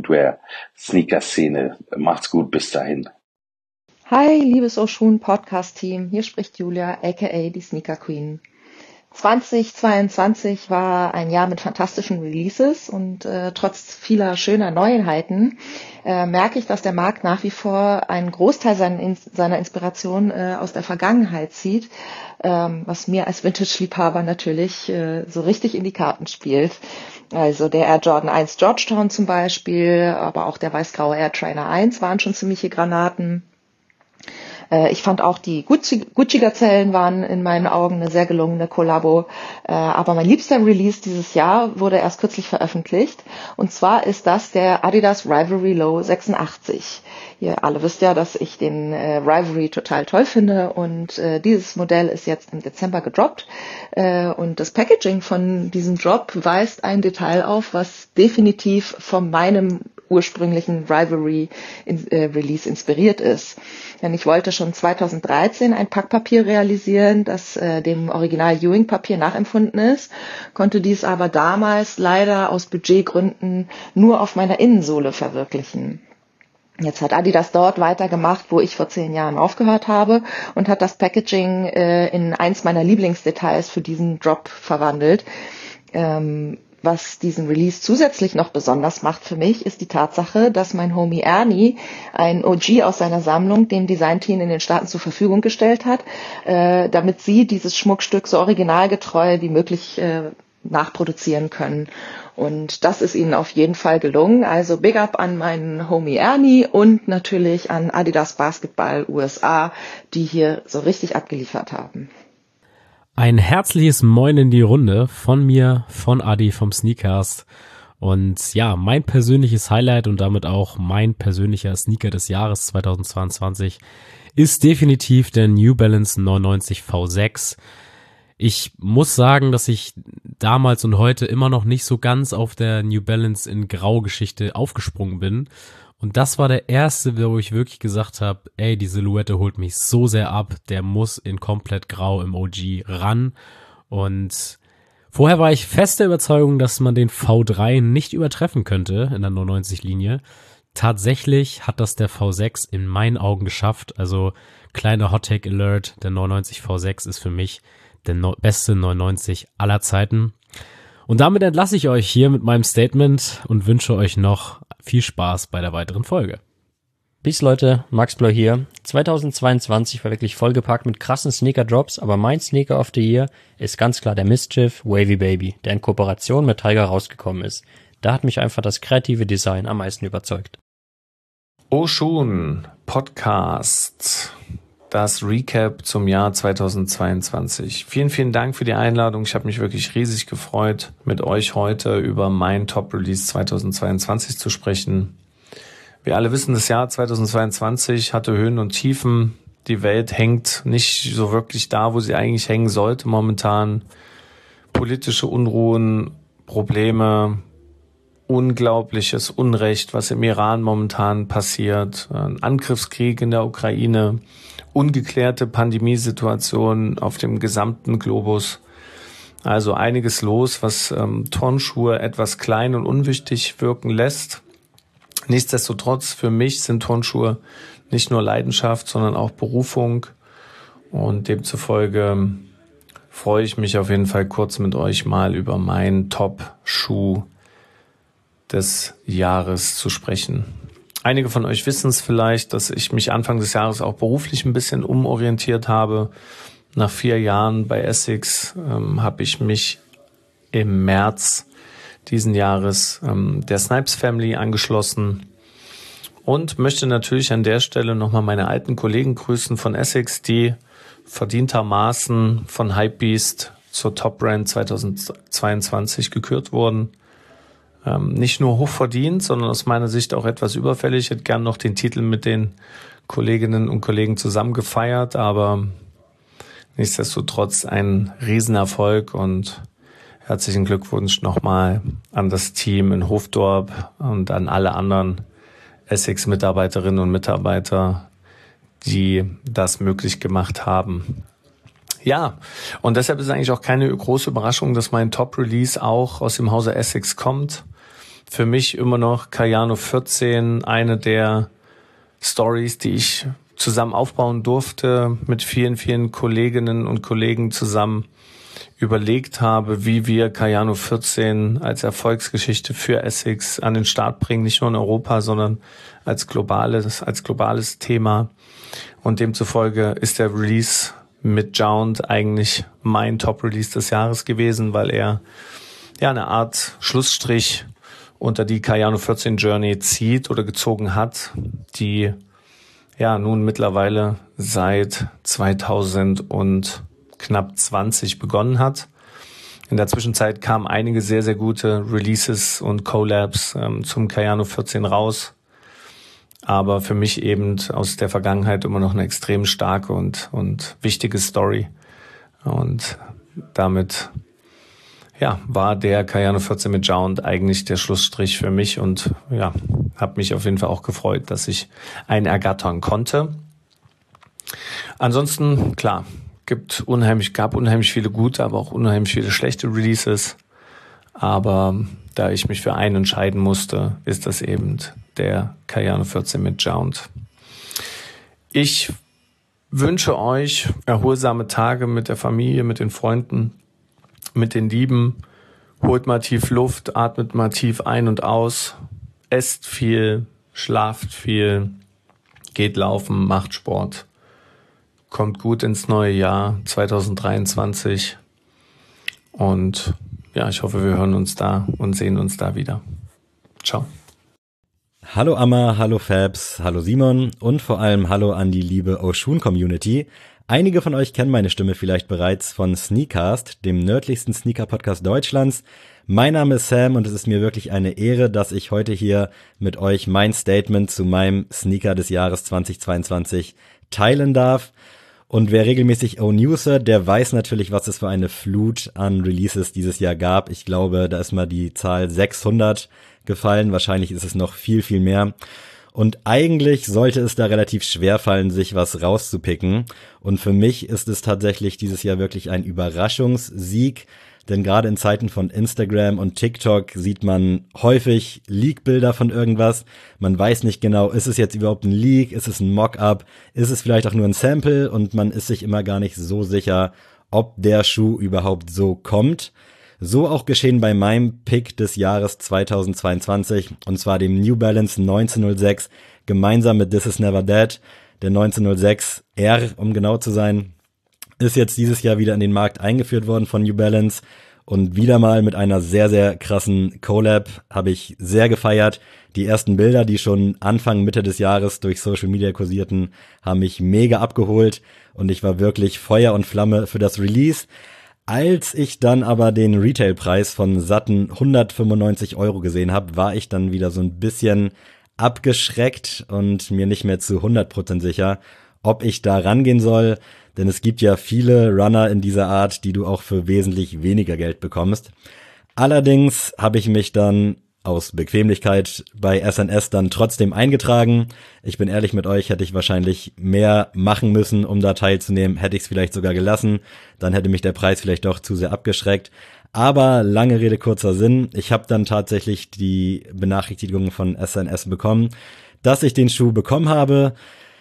Streetwear-Sneaker-Szene. Macht's gut, bis dahin. Hi, liebes Oshun Podcast-Team. Hier spricht Julia, aka die Sneaker Queen. zwanzig zweiundzwanzig war ein Jahr mit fantastischen Releases und äh, trotz vieler schöner Neuheiten äh, merke ich, dass der Markt nach wie vor einen Großteil seiner, seiner Inspiration äh, aus der Vergangenheit zieht, ähm, was mir als Vintage-Liebhaber natürlich äh, so richtig in die Karten spielt. Also der Air Jordan eins Georgetown zum Beispiel, aber auch der weiß-graue Air Trainer eins waren schon ziemliche Granaten. Ich fand auch die Gucci-Gazellen waren in meinen Augen eine sehr gelungene Kollabo. Aber mein liebster Release dieses Jahr wurde erst kürzlich veröffentlicht. Und zwar ist das der Adidas Rivalry Low sechsundachtzig. Ihr alle wisst ja, dass ich den Rivalry total toll finde. Und dieses Modell ist jetzt im Dezember gedroppt. Und das Packaging von diesem Drop weist ein Detail auf, was definitiv von meinem ursprünglichen Rivalry in, äh, Release inspiriert ist. Denn ich wollte schon zweitausenddreizehn ein Packpapier realisieren, das äh, dem Original Ewing-Papier nachempfunden ist, konnte dies aber damals leider aus Budgetgründen nur auf meiner Innensohle verwirklichen. Jetzt hat Adidas dort weitergemacht, wo ich vor zehn Jahren aufgehört habe und hat das Packaging äh, in eins meiner Lieblingsdetails für diesen Drop verwandelt. Ähm, Was diesen Release zusätzlich noch besonders macht für mich, ist die Tatsache, dass mein Homie Ernie, ein O G aus seiner Sammlung, dem Designteam in den Staaten zur Verfügung gestellt hat, äh, damit sie dieses Schmuckstück so originalgetreu wie möglich äh, nachproduzieren können. Und das ist ihnen auf jeden Fall gelungen. Also Big Up an meinen Homie Ernie und natürlich an Adidas Basketball U S A, die hier so richtig abgeliefert haben. Ein herzliches Moin in die Runde von mir, von Adi, vom Sneakcast. Und ja, mein persönliches Highlight und damit auch mein persönlicher Sneaker des Jahres zweitausendzweiundzwanzig ist definitiv der New Balance neunundneunzig V sechs. Ich muss sagen, dass ich damals und heute immer noch nicht so ganz auf der New Balance in Grau-Geschichte aufgesprungen bin. Und das war der erste, wo ich wirklich gesagt habe, ey, die Silhouette holt mich so sehr ab, der muss in komplett grau im O G ran. Und vorher war ich fest der Überzeugung, dass man den V drei nicht übertreffen könnte in der neunundneunzig-Linie. Tatsächlich hat das der V sechs in meinen Augen geschafft. Also kleiner Hot-Take-Alert, der neunundneunzig V sechs ist für mich der no- beste neunundneunzig aller Zeiten. Und damit entlasse ich euch hier mit meinem Statement und wünsche euch noch viel Spaß bei der weiteren Folge. Peace Leute, Max Bleu hier. zweitausendzweiundzwanzig war wirklich vollgepackt mit krassen Sneaker-Drops, aber mein Sneaker of the Year ist ganz klar der Mischief Wavy Baby, der in Kooperation mit Tiger rausgekommen ist. Da hat mich einfach das kreative Design am meisten überzeugt. Oshun Podcast. Das Recap zum Jahr zweitausendzweiundzwanzig. Vielen, vielen Dank für die Einladung. Ich habe mich wirklich riesig gefreut, mit euch heute über mein Top-Release zweitausendzweiundzwanzig zu sprechen. Wir alle wissen, das Jahr zweitausendzweiundzwanzig hatte Höhen und Tiefen. Die Welt hängt nicht so wirklich da, wo sie eigentlich hängen sollte momentan. Politische Unruhen, Probleme, unglaubliches Unrecht, was im Iran momentan passiert, ein Angriffskrieg in der Ukraine, ungeklärte Pandemiesituation auf dem gesamten Globus. Also einiges los, was ähm, Turnschuhe etwas klein und unwichtig wirken lässt. Nichtsdestotrotz, für mich sind Turnschuhe nicht nur Leidenschaft, sondern auch Berufung. Und demzufolge freue ich mich auf jeden Fall kurz mit euch mal über meinen Top-Schuh des Jahres zu sprechen. Einige von euch wissen es vielleicht, dass ich mich Anfang des Jahres auch beruflich ein bisschen umorientiert habe. Nach vier Jahren bei Essex ähm, habe ich mich im März diesen Jahres ähm, der Snipes Family angeschlossen und möchte natürlich an der Stelle nochmal meine alten Kollegen grüßen von Essex, die verdientermaßen von Hypebeast zur Top Brand zweitausendzweiundzwanzig gekürt wurden. Ähm, nicht nur hochverdient, sondern aus meiner Sicht auch etwas überfällig. Ich hätte gern noch den Titel mit den Kolleginnen und Kollegen zusammen gefeiert, aber nichtsdestotrotz ein Riesenerfolg und herzlichen Glückwunsch nochmal an das Team in Hofdorp und an alle anderen Essex-Mitarbeiterinnen und Mitarbeiter, die das möglich gemacht haben. Ja, und deshalb ist eigentlich auch keine große Überraschung, dass mein Top-Release auch aus dem Hause Essex kommt. Für mich immer noch Cayano vierzehn, eine der Stories, die ich zusammen aufbauen durfte, mit vielen, vielen Kolleginnen und Kollegen zusammen überlegt habe, wie wir Cayano vierzehn als Erfolgsgeschichte für Essex an den Start bringen, nicht nur in Europa, sondern als globales, als globales Thema. Und demzufolge ist der Release mit Jound eigentlich mein Top-Release des Jahres gewesen, weil er ja eine Art Schlussstrich unter die Cayano vierzehn Journey zieht oder gezogen hat, die ja nun mittlerweile seit zweitausend und knapp zwanzig begonnen hat. In der Zwischenzeit kamen einige sehr, sehr gute Releases und Collabs ähm, zum Cayano vierzehn raus. Aber für mich eben aus der Vergangenheit immer noch eine extrem starke und, und wichtige Story. Und damit ja, war der Cayano vierzehn mit Jound eigentlich der Schlussstrich für mich und ja, habe mich auf jeden Fall auch gefreut, dass ich einen ergattern konnte. Ansonsten, klar, gibt unheimlich, gab unheimlich viele gute, aber auch unheimlich viele schlechte Releases. Aber da ich mich für einen entscheiden musste, ist das eben der Cayano vierzehn mit Jound. Ich wünsche euch erholsame Tage mit der Familie, mit den Freunden, mit den Lieben. Holt mal tief Luft, atmet mal tief ein und aus, esst viel, schlaft viel, geht laufen, macht Sport. Kommt gut ins neue Jahr zweitausenddreiundzwanzig und ja, ich hoffe, wir hören uns da und sehen uns da wieder. Ciao. Hallo Amma, hallo Fabs, hallo Simon und vor allem hallo an die liebe Oshun-Community. Einige von euch kennen meine Stimme vielleicht bereits von Sneakcast, dem nördlichsten Sneaker-Podcast Deutschlands. Mein Name ist Sam und es ist mir wirklich eine Ehre, dass ich heute hier mit euch mein Statement zu meinem Sneaker des Jahres zweitausendzweiundzwanzig teilen darf. Und wer regelmäßig O-News hört, der weiß natürlich, was es für eine Flut an Releases dieses Jahr gab. Ich glaube, da ist mal die Zahl sechshundert gefallen. Wahrscheinlich ist es noch viel, viel mehr. Und eigentlich sollte es da relativ schwer fallen, sich was rauszupicken. Und für mich ist es tatsächlich dieses Jahr wirklich ein Überraschungssieg. Denn gerade in Zeiten von Instagram und TikTok sieht man häufig Leak-Bilder von irgendwas. Man weiß nicht genau, ist es jetzt überhaupt ein Leak, ist es ein Mock-up, ist es vielleicht auch nur ein Sample und man ist sich immer gar nicht so sicher, ob der Schuh überhaupt so kommt. So auch geschehen bei meinem Pick des Jahres zweitausendzweiundzwanzig und zwar dem New Balance neunzehnhundertsechs gemeinsam mit This Is Never Dead. Der neunzehnhundertsechs R, um genau zu sein, ist jetzt dieses Jahr wieder in den Markt eingeführt worden von New Balance und wieder mal mit einer sehr, sehr krassen Collab, habe ich sehr gefeiert. Die ersten Bilder, die schon Anfang, Mitte des Jahres durch Social Media kursierten, haben mich mega abgeholt und ich war wirklich Feuer und Flamme für das Release. Als ich dann aber den Retailpreis von satten hundertfünfundneunzig Euro gesehen habe, war ich dann wieder so ein bisschen abgeschreckt und mir nicht mehr zu hundert Prozent sicher, ob ich da rangehen soll. Denn es gibt ja viele Runner in dieser Art, die du auch für wesentlich weniger Geld bekommst. Allerdings habe ich mich dann aus Bequemlichkeit bei S N S dann trotzdem eingetragen. Ich bin ehrlich mit euch, hätte ich wahrscheinlich mehr machen müssen, um da teilzunehmen. Hätte ich es vielleicht sogar gelassen, dann hätte mich der Preis vielleicht doch zu sehr abgeschreckt. Aber lange Rede, kurzer Sinn. Ich habe dann tatsächlich die Benachrichtigung von S N S bekommen, dass ich den Schuh bekommen habe.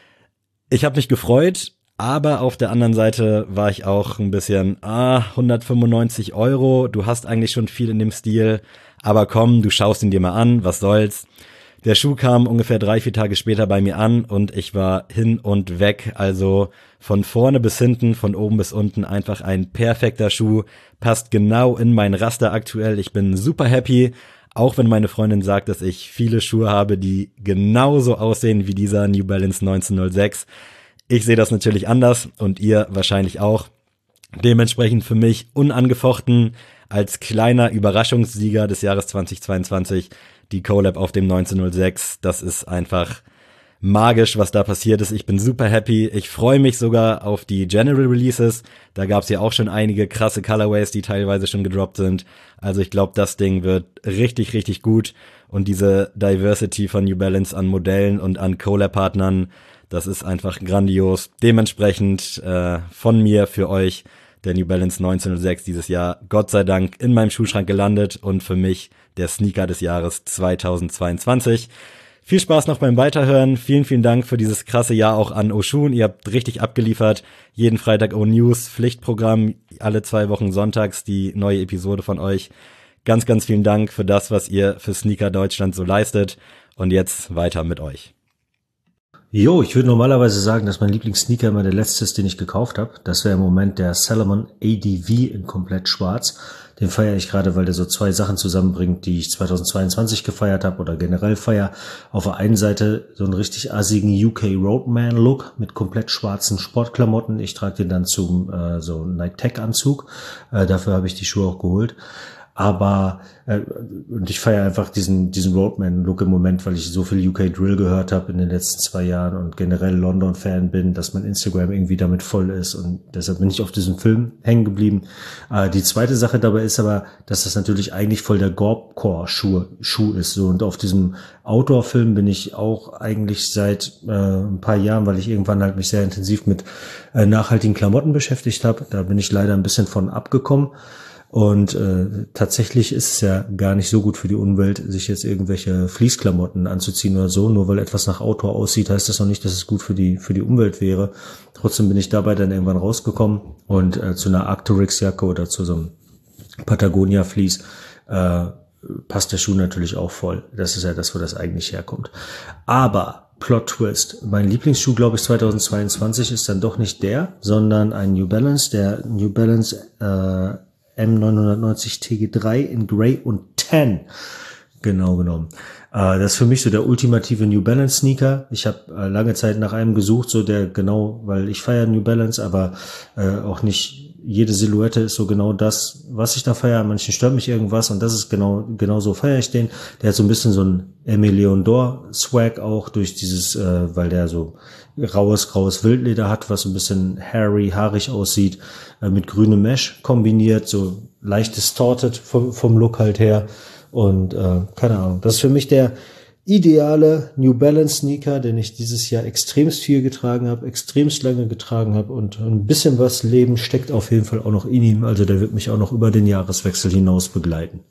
Ich habe mich gefreut, aber auf der anderen Seite war ich auch ein bisschen, ah, hundertfünfundneunzig Euro, du hast eigentlich schon viel in dem Stil, aber komm, du schaust ihn dir mal an, was soll's. Der Schuh kam ungefähr drei, vier Tage später bei mir an und ich war hin und weg, also von vorne bis hinten, von oben bis unten einfach ein perfekter Schuh, passt genau in mein Raster aktuell, ich bin super happy, auch wenn meine Freundin sagt, dass ich viele Schuhe habe, die genauso aussehen wie dieser New Balance neunzehnhundertsechs. Ich sehe das natürlich anders und ihr wahrscheinlich auch. Dementsprechend für mich unangefochten als kleiner Überraschungssieger des Jahres zweitausendzweiundzwanzig die Collab auf dem neunzehnhundertsechs. Das ist einfach magisch, was da passiert ist. Ich bin super happy. Ich freue mich sogar auf die General Releases. Da gab es ja auch schon einige krasse Colorways, die teilweise schon gedroppt sind. Also ich glaube, das Ding wird richtig, richtig gut. Und diese Diversity von New Balance an Modellen und an Collab-Partnern, das ist einfach grandios. Dementsprechend äh, von mir für euch der New Balance neunzehnhundertsechs dieses Jahr Gott sei Dank in meinem Schuhschrank gelandet und für mich der Sneaker des Jahres zweitausendzweiundzwanzig. Viel Spaß noch beim Weiterhören. Vielen, vielen Dank für dieses krasse Jahr auch an Oshun. Ihr habt richtig abgeliefert. Jeden Freitag O-News, Pflichtprogramm, alle zwei Wochen sonntags die neue Episode von euch. Ganz, ganz vielen Dank für das, was ihr für Sneaker Deutschland so leistet. Und jetzt weiter mit euch. Jo, ich würde normalerweise sagen, dass mein Lieblingssneaker immer der letzte ist, den ich gekauft habe. Das wäre im Moment der Salomon A D V in komplett schwarz. Den feiere ich gerade, weil der so zwei Sachen zusammenbringt, die ich zweitausendzweiundzwanzig gefeiert habe oder generell feier. Auf der einen Seite so einen richtig assigen U K Roadman Look mit komplett schwarzen Sportklamotten. Ich trage den dann zum äh, so Nike Tech Anzug. Äh, dafür habe ich die Schuhe auch geholt. Aber äh, und ich feiere einfach diesen diesen Roadman-Look im Moment, weil ich so viel U K Drill gehört habe in den letzten zwei Jahren und generell London-Fan bin, dass mein Instagram irgendwie damit voll ist und deshalb bin ich auf diesem Film hängen geblieben. Äh, die zweite Sache dabei ist aber, dass das natürlich eigentlich voll der Gorbcore-Schuh Schuh ist. So, und auf diesem Outdoor-Film bin ich auch eigentlich seit äh, ein paar Jahren, weil ich irgendwann halt mich sehr intensiv mit äh, nachhaltigen Klamotten beschäftigt habe. Da bin ich leider ein bisschen von abgekommen. Und äh, tatsächlich ist es ja gar nicht so gut für die Umwelt, sich jetzt irgendwelche Fließklamotten anzuziehen oder so. Nur weil etwas nach Outdoor aussieht, heißt das noch nicht, dass es gut für die für die Umwelt wäre. Trotzdem bin ich dabei dann irgendwann rausgekommen und äh, zu einer Arc'teryx-Jacke oder zu so einem Patagonia-Fleece äh, passt der Schuh natürlich auch voll. Das ist ja das, wo das eigentlich herkommt. Aber Plot Twist. Mein Lieblingsschuh, glaube ich, zweitausendzweiundzwanzig ist dann doch nicht der, sondern ein New Balance, der New Balance äh, M neunhundertneunzig T G drei in Grey und Tan, genau genommen. Äh, das ist für mich so der ultimative New Balance Sneaker. Ich habe äh, lange Zeit nach einem gesucht, so der genau, weil ich feiere New Balance, aber äh, auch nicht jede Silhouette ist so genau das, was ich da feiere. Manchen stört mich irgendwas und das ist genau genau so feiere ich den. Der hat so ein bisschen so ein Aimé Leon Dore Swag auch durch dieses, äh, weil der so raues, graues Wildleder hat, was so ein bisschen hairy, haarig aussieht, äh, mit grünem Mesh kombiniert, so leicht distorted vom, vom Look halt her. Und äh, keine Ahnung, das ist für mich der ideale New Balance Sneaker, den ich dieses Jahr extremst viel getragen habe, extremst lange getragen habe und ein bisschen was Leben steckt auf jeden Fall auch noch in ihm. Also der wird mich auch noch über den Jahreswechsel hinaus begleiten.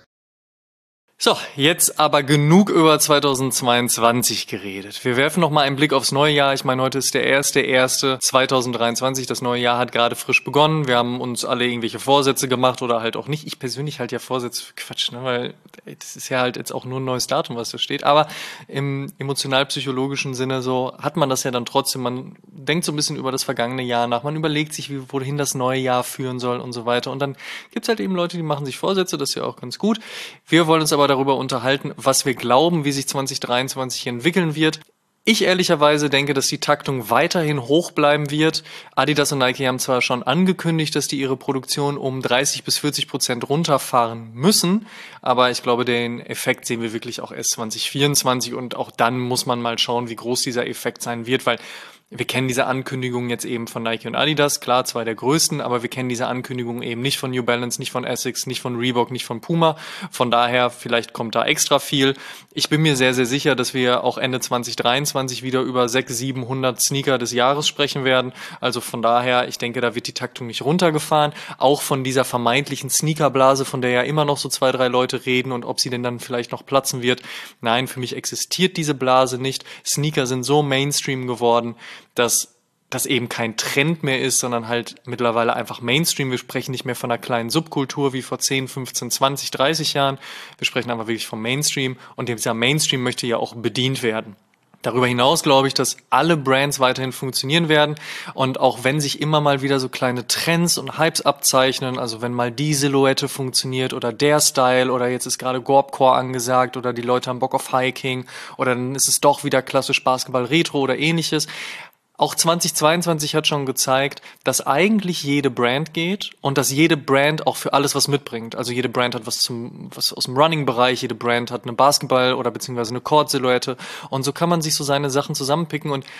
So, jetzt aber genug über zweitausendzweiundzwanzig geredet. Wir werfen noch mal einen Blick aufs neue Jahr. Ich meine, heute ist der erste erste zweitausenddreiundzwanzig. Das neue Jahr hat gerade frisch begonnen. Wir haben uns alle irgendwelche Vorsätze gemacht oder halt auch nicht. Ich persönlich halte ja Vorsätze für Quatsch, ne? Weil ey, das ist ja halt jetzt auch nur ein neues Datum, was da steht. Aber im emotional-psychologischen Sinne so hat man das ja dann trotzdem. Man denkt so ein bisschen über das vergangene Jahr nach. Man überlegt sich, wie, wohin das neue Jahr führen soll und so weiter. Und dann gibt's halt eben Leute, die machen sich Vorsätze. Das ist ja auch ganz gut. Wir wollen uns aber darüber unterhalten, was wir glauben, wie sich zweitausenddreiundzwanzig entwickeln wird. Ich ehrlicherweise denke, dass die Taktung weiterhin hoch bleiben wird. Adidas und Nike haben zwar schon angekündigt, dass die ihre Produktion um dreißig bis vierzig Prozent runterfahren müssen, aber ich glaube, den Effekt sehen wir wirklich auch erst zwanzig vierundzwanzig und auch dann muss man mal schauen, wie groß dieser Effekt sein wird, weil wir kennen diese Ankündigungen jetzt eben von Nike und Adidas, klar, zwei der größten, aber wir kennen diese Ankündigungen eben nicht von New Balance, nicht von Essex, nicht von Reebok, nicht von Puma. Von daher, vielleicht kommt da extra viel. Ich bin mir sehr, sehr sicher, dass wir auch Ende zwanzig dreiundzwanzig wieder über sechshundert, siebenhundert Sneaker des Jahres sprechen werden. Also von daher, ich denke, da wird die Taktung nicht runtergefahren. Auch von dieser vermeintlichen Sneakerblase, von der ja immer noch so zwei, drei Leute reden und ob sie denn dann vielleicht noch platzen wird. Nein, für mich existiert diese Blase nicht. Sneaker sind so Mainstream geworden, dass das eben kein Trend mehr ist, sondern halt mittlerweile einfach Mainstream. Wir sprechen nicht mehr von einer kleinen Subkultur wie vor zehn, fünfzehn, zwanzig, dreißig Jahren. Wir sprechen einfach wirklich vom Mainstream und dieser Mainstream möchte ja auch bedient werden. Darüber hinaus glaube ich, dass alle Brands weiterhin funktionieren werden und auch wenn sich immer mal wieder so kleine Trends und Hypes abzeichnen, also wenn mal die Silhouette funktioniert oder der Style oder jetzt ist gerade Gorbcore angesagt oder die Leute haben Bock auf Hiking oder dann ist es doch wieder klassisch Basketball Retro oder ähnliches. Auch zwanzig zweiundzwanzig hat schon gezeigt, dass eigentlich jede Brand geht und dass jede Brand auch für alles was mitbringt. Also jede Brand hat was zum, was aus dem Running-Bereich, jede Brand hat eine Basketball- oder beziehungsweise eine Court-Silhouette und so kann man sich so seine Sachen zusammenpicken und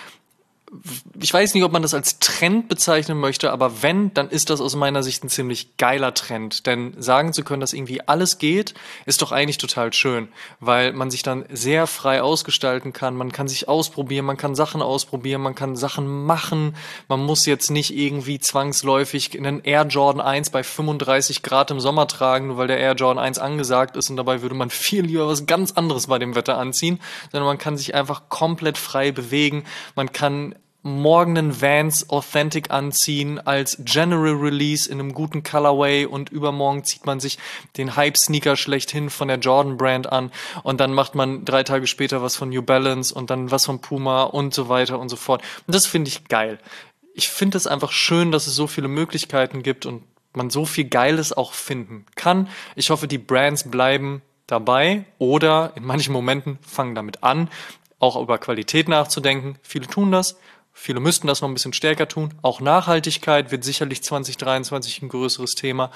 ich weiß nicht, ob man das als Trend bezeichnen möchte, aber wenn, dann ist das aus meiner Sicht ein ziemlich geiler Trend. Denn sagen zu können, dass irgendwie alles geht, ist doch eigentlich total schön, weil man sich dann sehr frei ausgestalten kann. Man kann sich ausprobieren, man kann Sachen ausprobieren, man kann Sachen machen. Man muss jetzt nicht irgendwie zwangsläufig einen Air Jordan eins bei fünfunddreißig Grad im Sommer tragen, nur weil der Air Jordan eins angesagt ist und dabei würde man viel lieber was ganz anderes bei dem Wetter anziehen, sondern man kann sich einfach komplett frei bewegen. Man kann morgen einen Vans Authentic anziehen als General Release in einem guten Colorway und übermorgen zieht man sich den Hype-Sneaker schlechthin von der Jordan Brand an und dann macht man drei Tage später was von New Balance und dann was von Puma und so weiter und so fort. Und das finde ich geil. Ich finde es einfach schön, dass es so viele Möglichkeiten gibt und man so viel Geiles auch finden kann. Ich hoffe, die Brands bleiben dabei oder in manchen Momenten fangen damit an, auch über Qualität nachzudenken. Viele tun das. Viele müssten das noch ein bisschen stärker tun. Auch Nachhaltigkeit wird sicherlich zwanzig dreiundzwanzig ein größeres Thema.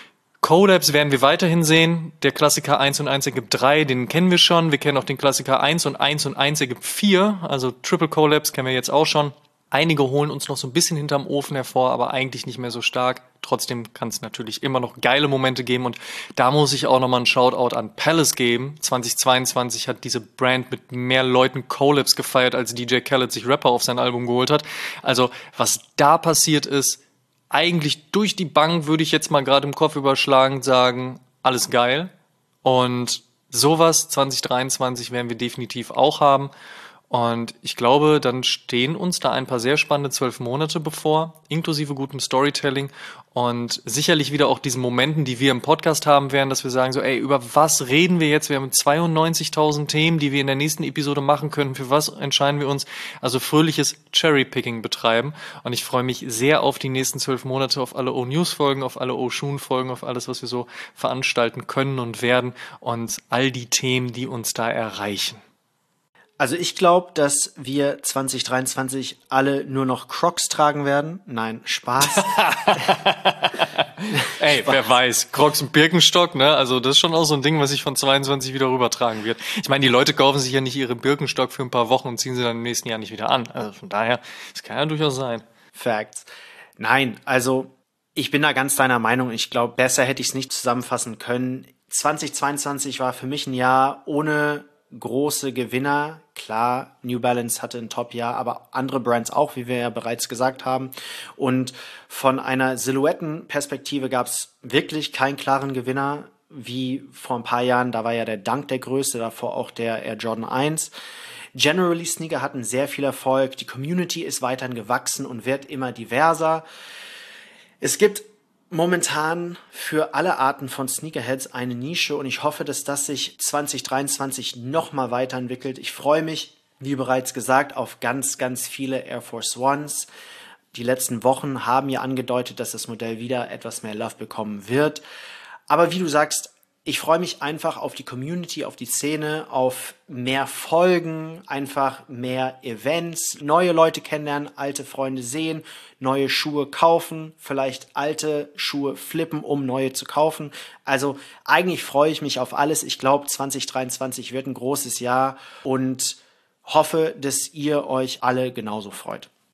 Collabs werden wir weiterhin sehen. Der Klassiker eins und eins ergibt drei, den kennen wir schon. Wir kennen auch den Klassiker eins und eins und eins ergibt vier. Also Triple Collabs kennen wir jetzt auch schon. Einige holen uns noch so ein bisschen hinterm Ofen hervor, aber eigentlich nicht mehr so stark. Trotzdem kann es natürlich immer noch geile Momente geben und da muss ich auch nochmal einen Shoutout an Palace geben. zwanzig zweiundzwanzig hat diese Brand mit mehr Leuten Collabs gefeiert, als D J Khaled sich Rapper auf sein Album geholt hat. Also was da passiert ist, eigentlich durch die Bank würde ich jetzt mal gerade im Kopf überschlagend sagen, alles geil. Und sowas zwanzig dreiundzwanzig werden wir definitiv auch haben. Und ich glaube, dann stehen uns da ein paar sehr spannende zwölf Monate bevor, inklusive gutem Storytelling und sicherlich wieder auch diesen Momenten, die wir im Podcast haben werden, dass wir sagen so, ey, über was reden wir jetzt? Wir haben zweiundneunzigtausend Themen, die wir in der nächsten Episode machen können. Für was entscheiden wir uns? Also fröhliches Cherry-Picking betreiben. Und ich freue mich sehr auf die nächsten zwölf Monate, auf alle O-News-Folgen, auf alle O-Shoon-Folgen, auf alles, was wir so veranstalten können und werden und all die Themen, die uns da erreichen. Also ich glaube, dass wir zwanzig dreiundzwanzig alle nur noch Crocs tragen werden. Nein, Spaß. Ey, wer weiß, Crocs und Birkenstock, ne? Also das ist schon auch so ein Ding, was sich von zweiundzwanzig wieder rübertragen wird. Ich meine, die Leute kaufen sich ja nicht ihre Birkenstock für ein paar Wochen und ziehen sie dann im nächsten Jahr nicht wieder an. Also von daher, das kann ja durchaus sein. Facts. Nein, also ich bin da ganz deiner Meinung. Ich glaube, besser hätte ich es nicht zusammenfassen können. zwanzig zweiundzwanzig war für mich ein Jahr ohne große Gewinner. Klar, New Balance hatte ein Top-Jahr, aber andere Brands auch, wie wir ja bereits gesagt haben. Und von einer Silhouettenperspektive gab es wirklich keinen klaren Gewinner, wie vor ein paar Jahren. Da war ja der Dunk der größte, davor auch der Air Jordan eins. Generally Sneaker hatten sehr viel Erfolg. Die Community ist weiterhin gewachsen und wird immer diverser. Es gibt momentan für alle Arten von Sneakerheads eine Nische und ich hoffe, dass das sich zwanzig dreiundzwanzig nochmal weiterentwickelt. Ich freue mich, wie bereits gesagt, auf ganz, ganz viele Air Force Ones. Die letzten Wochen haben ja angedeutet, dass das Modell wieder etwas mehr Love bekommen wird. Aber wie du sagst, ich freue mich einfach auf die Community, auf die Szene, auf mehr Folgen, einfach mehr Events, neue Leute kennenlernen, alte Freunde sehen, neue Schuhe kaufen, vielleicht alte Schuhe flippen, um neue zu kaufen. Also eigentlich freue ich mich auf alles. Ich glaube, zwanzig dreiundzwanzig wird ein großes Jahr und hoffe, dass ihr euch alle genauso freut.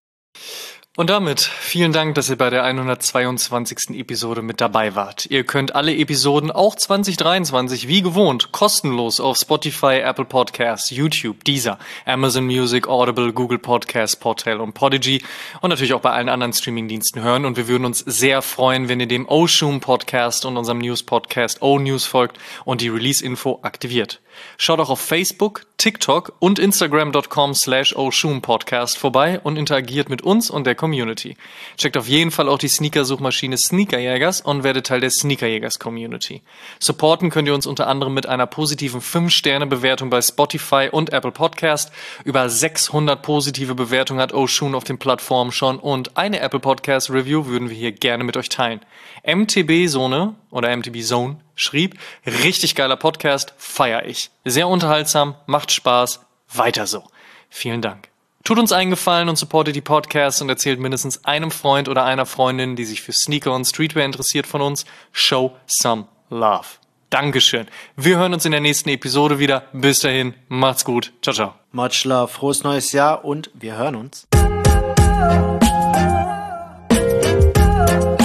Und damit vielen Dank, dass ihr bei der hundertzweiundzwanzigsten Episode mit dabei wart. Ihr könnt alle Episoden auch zwanzig dreiundzwanzig wie gewohnt kostenlos auf Spotify, Apple Podcasts, YouTube, Deezer, Amazon Music, Audible, Google Podcasts, Podtail und Podigy und natürlich auch bei allen anderen Streamingdiensten hören. Und wir würden uns sehr freuen, wenn ihr dem Oshun Podcast und unserem News Podcast O News folgt und die Release-Info aktiviert. Schaut auch auf Facebook, TikTok und Instagram dot com slash Oshun Podcast vorbei und interagiert mit uns und der Community. Checkt auf jeden Fall auch die Sneaker-Suchmaschine Sneakerjägers und werdet Teil der Sneakerjägers-Community. Supporten könnt ihr uns unter anderem mit einer positiven fünf Sterne Bewertung bei Spotify und Apple Podcast. Über sechshundert positive Bewertungen hat Oshun auf den Plattformen schon und eine Apple Podcast Review würden wir hier gerne mit euch teilen. M T B Zone oder M T B Zone schrieb, richtig geiler Podcast, feier ich. Sehr unterhaltsam, macht Spaß, weiter so. Vielen Dank. Tut uns einen Gefallen und supportet die Podcasts und erzählt mindestens einem Freund oder einer Freundin, die sich für Sneaker und Streetwear interessiert von uns. Show some love. Dankeschön. Wir hören uns in der nächsten Episode wieder. Bis dahin, macht's gut. Ciao, ciao. Much love, frohes neues Jahr und wir hören uns.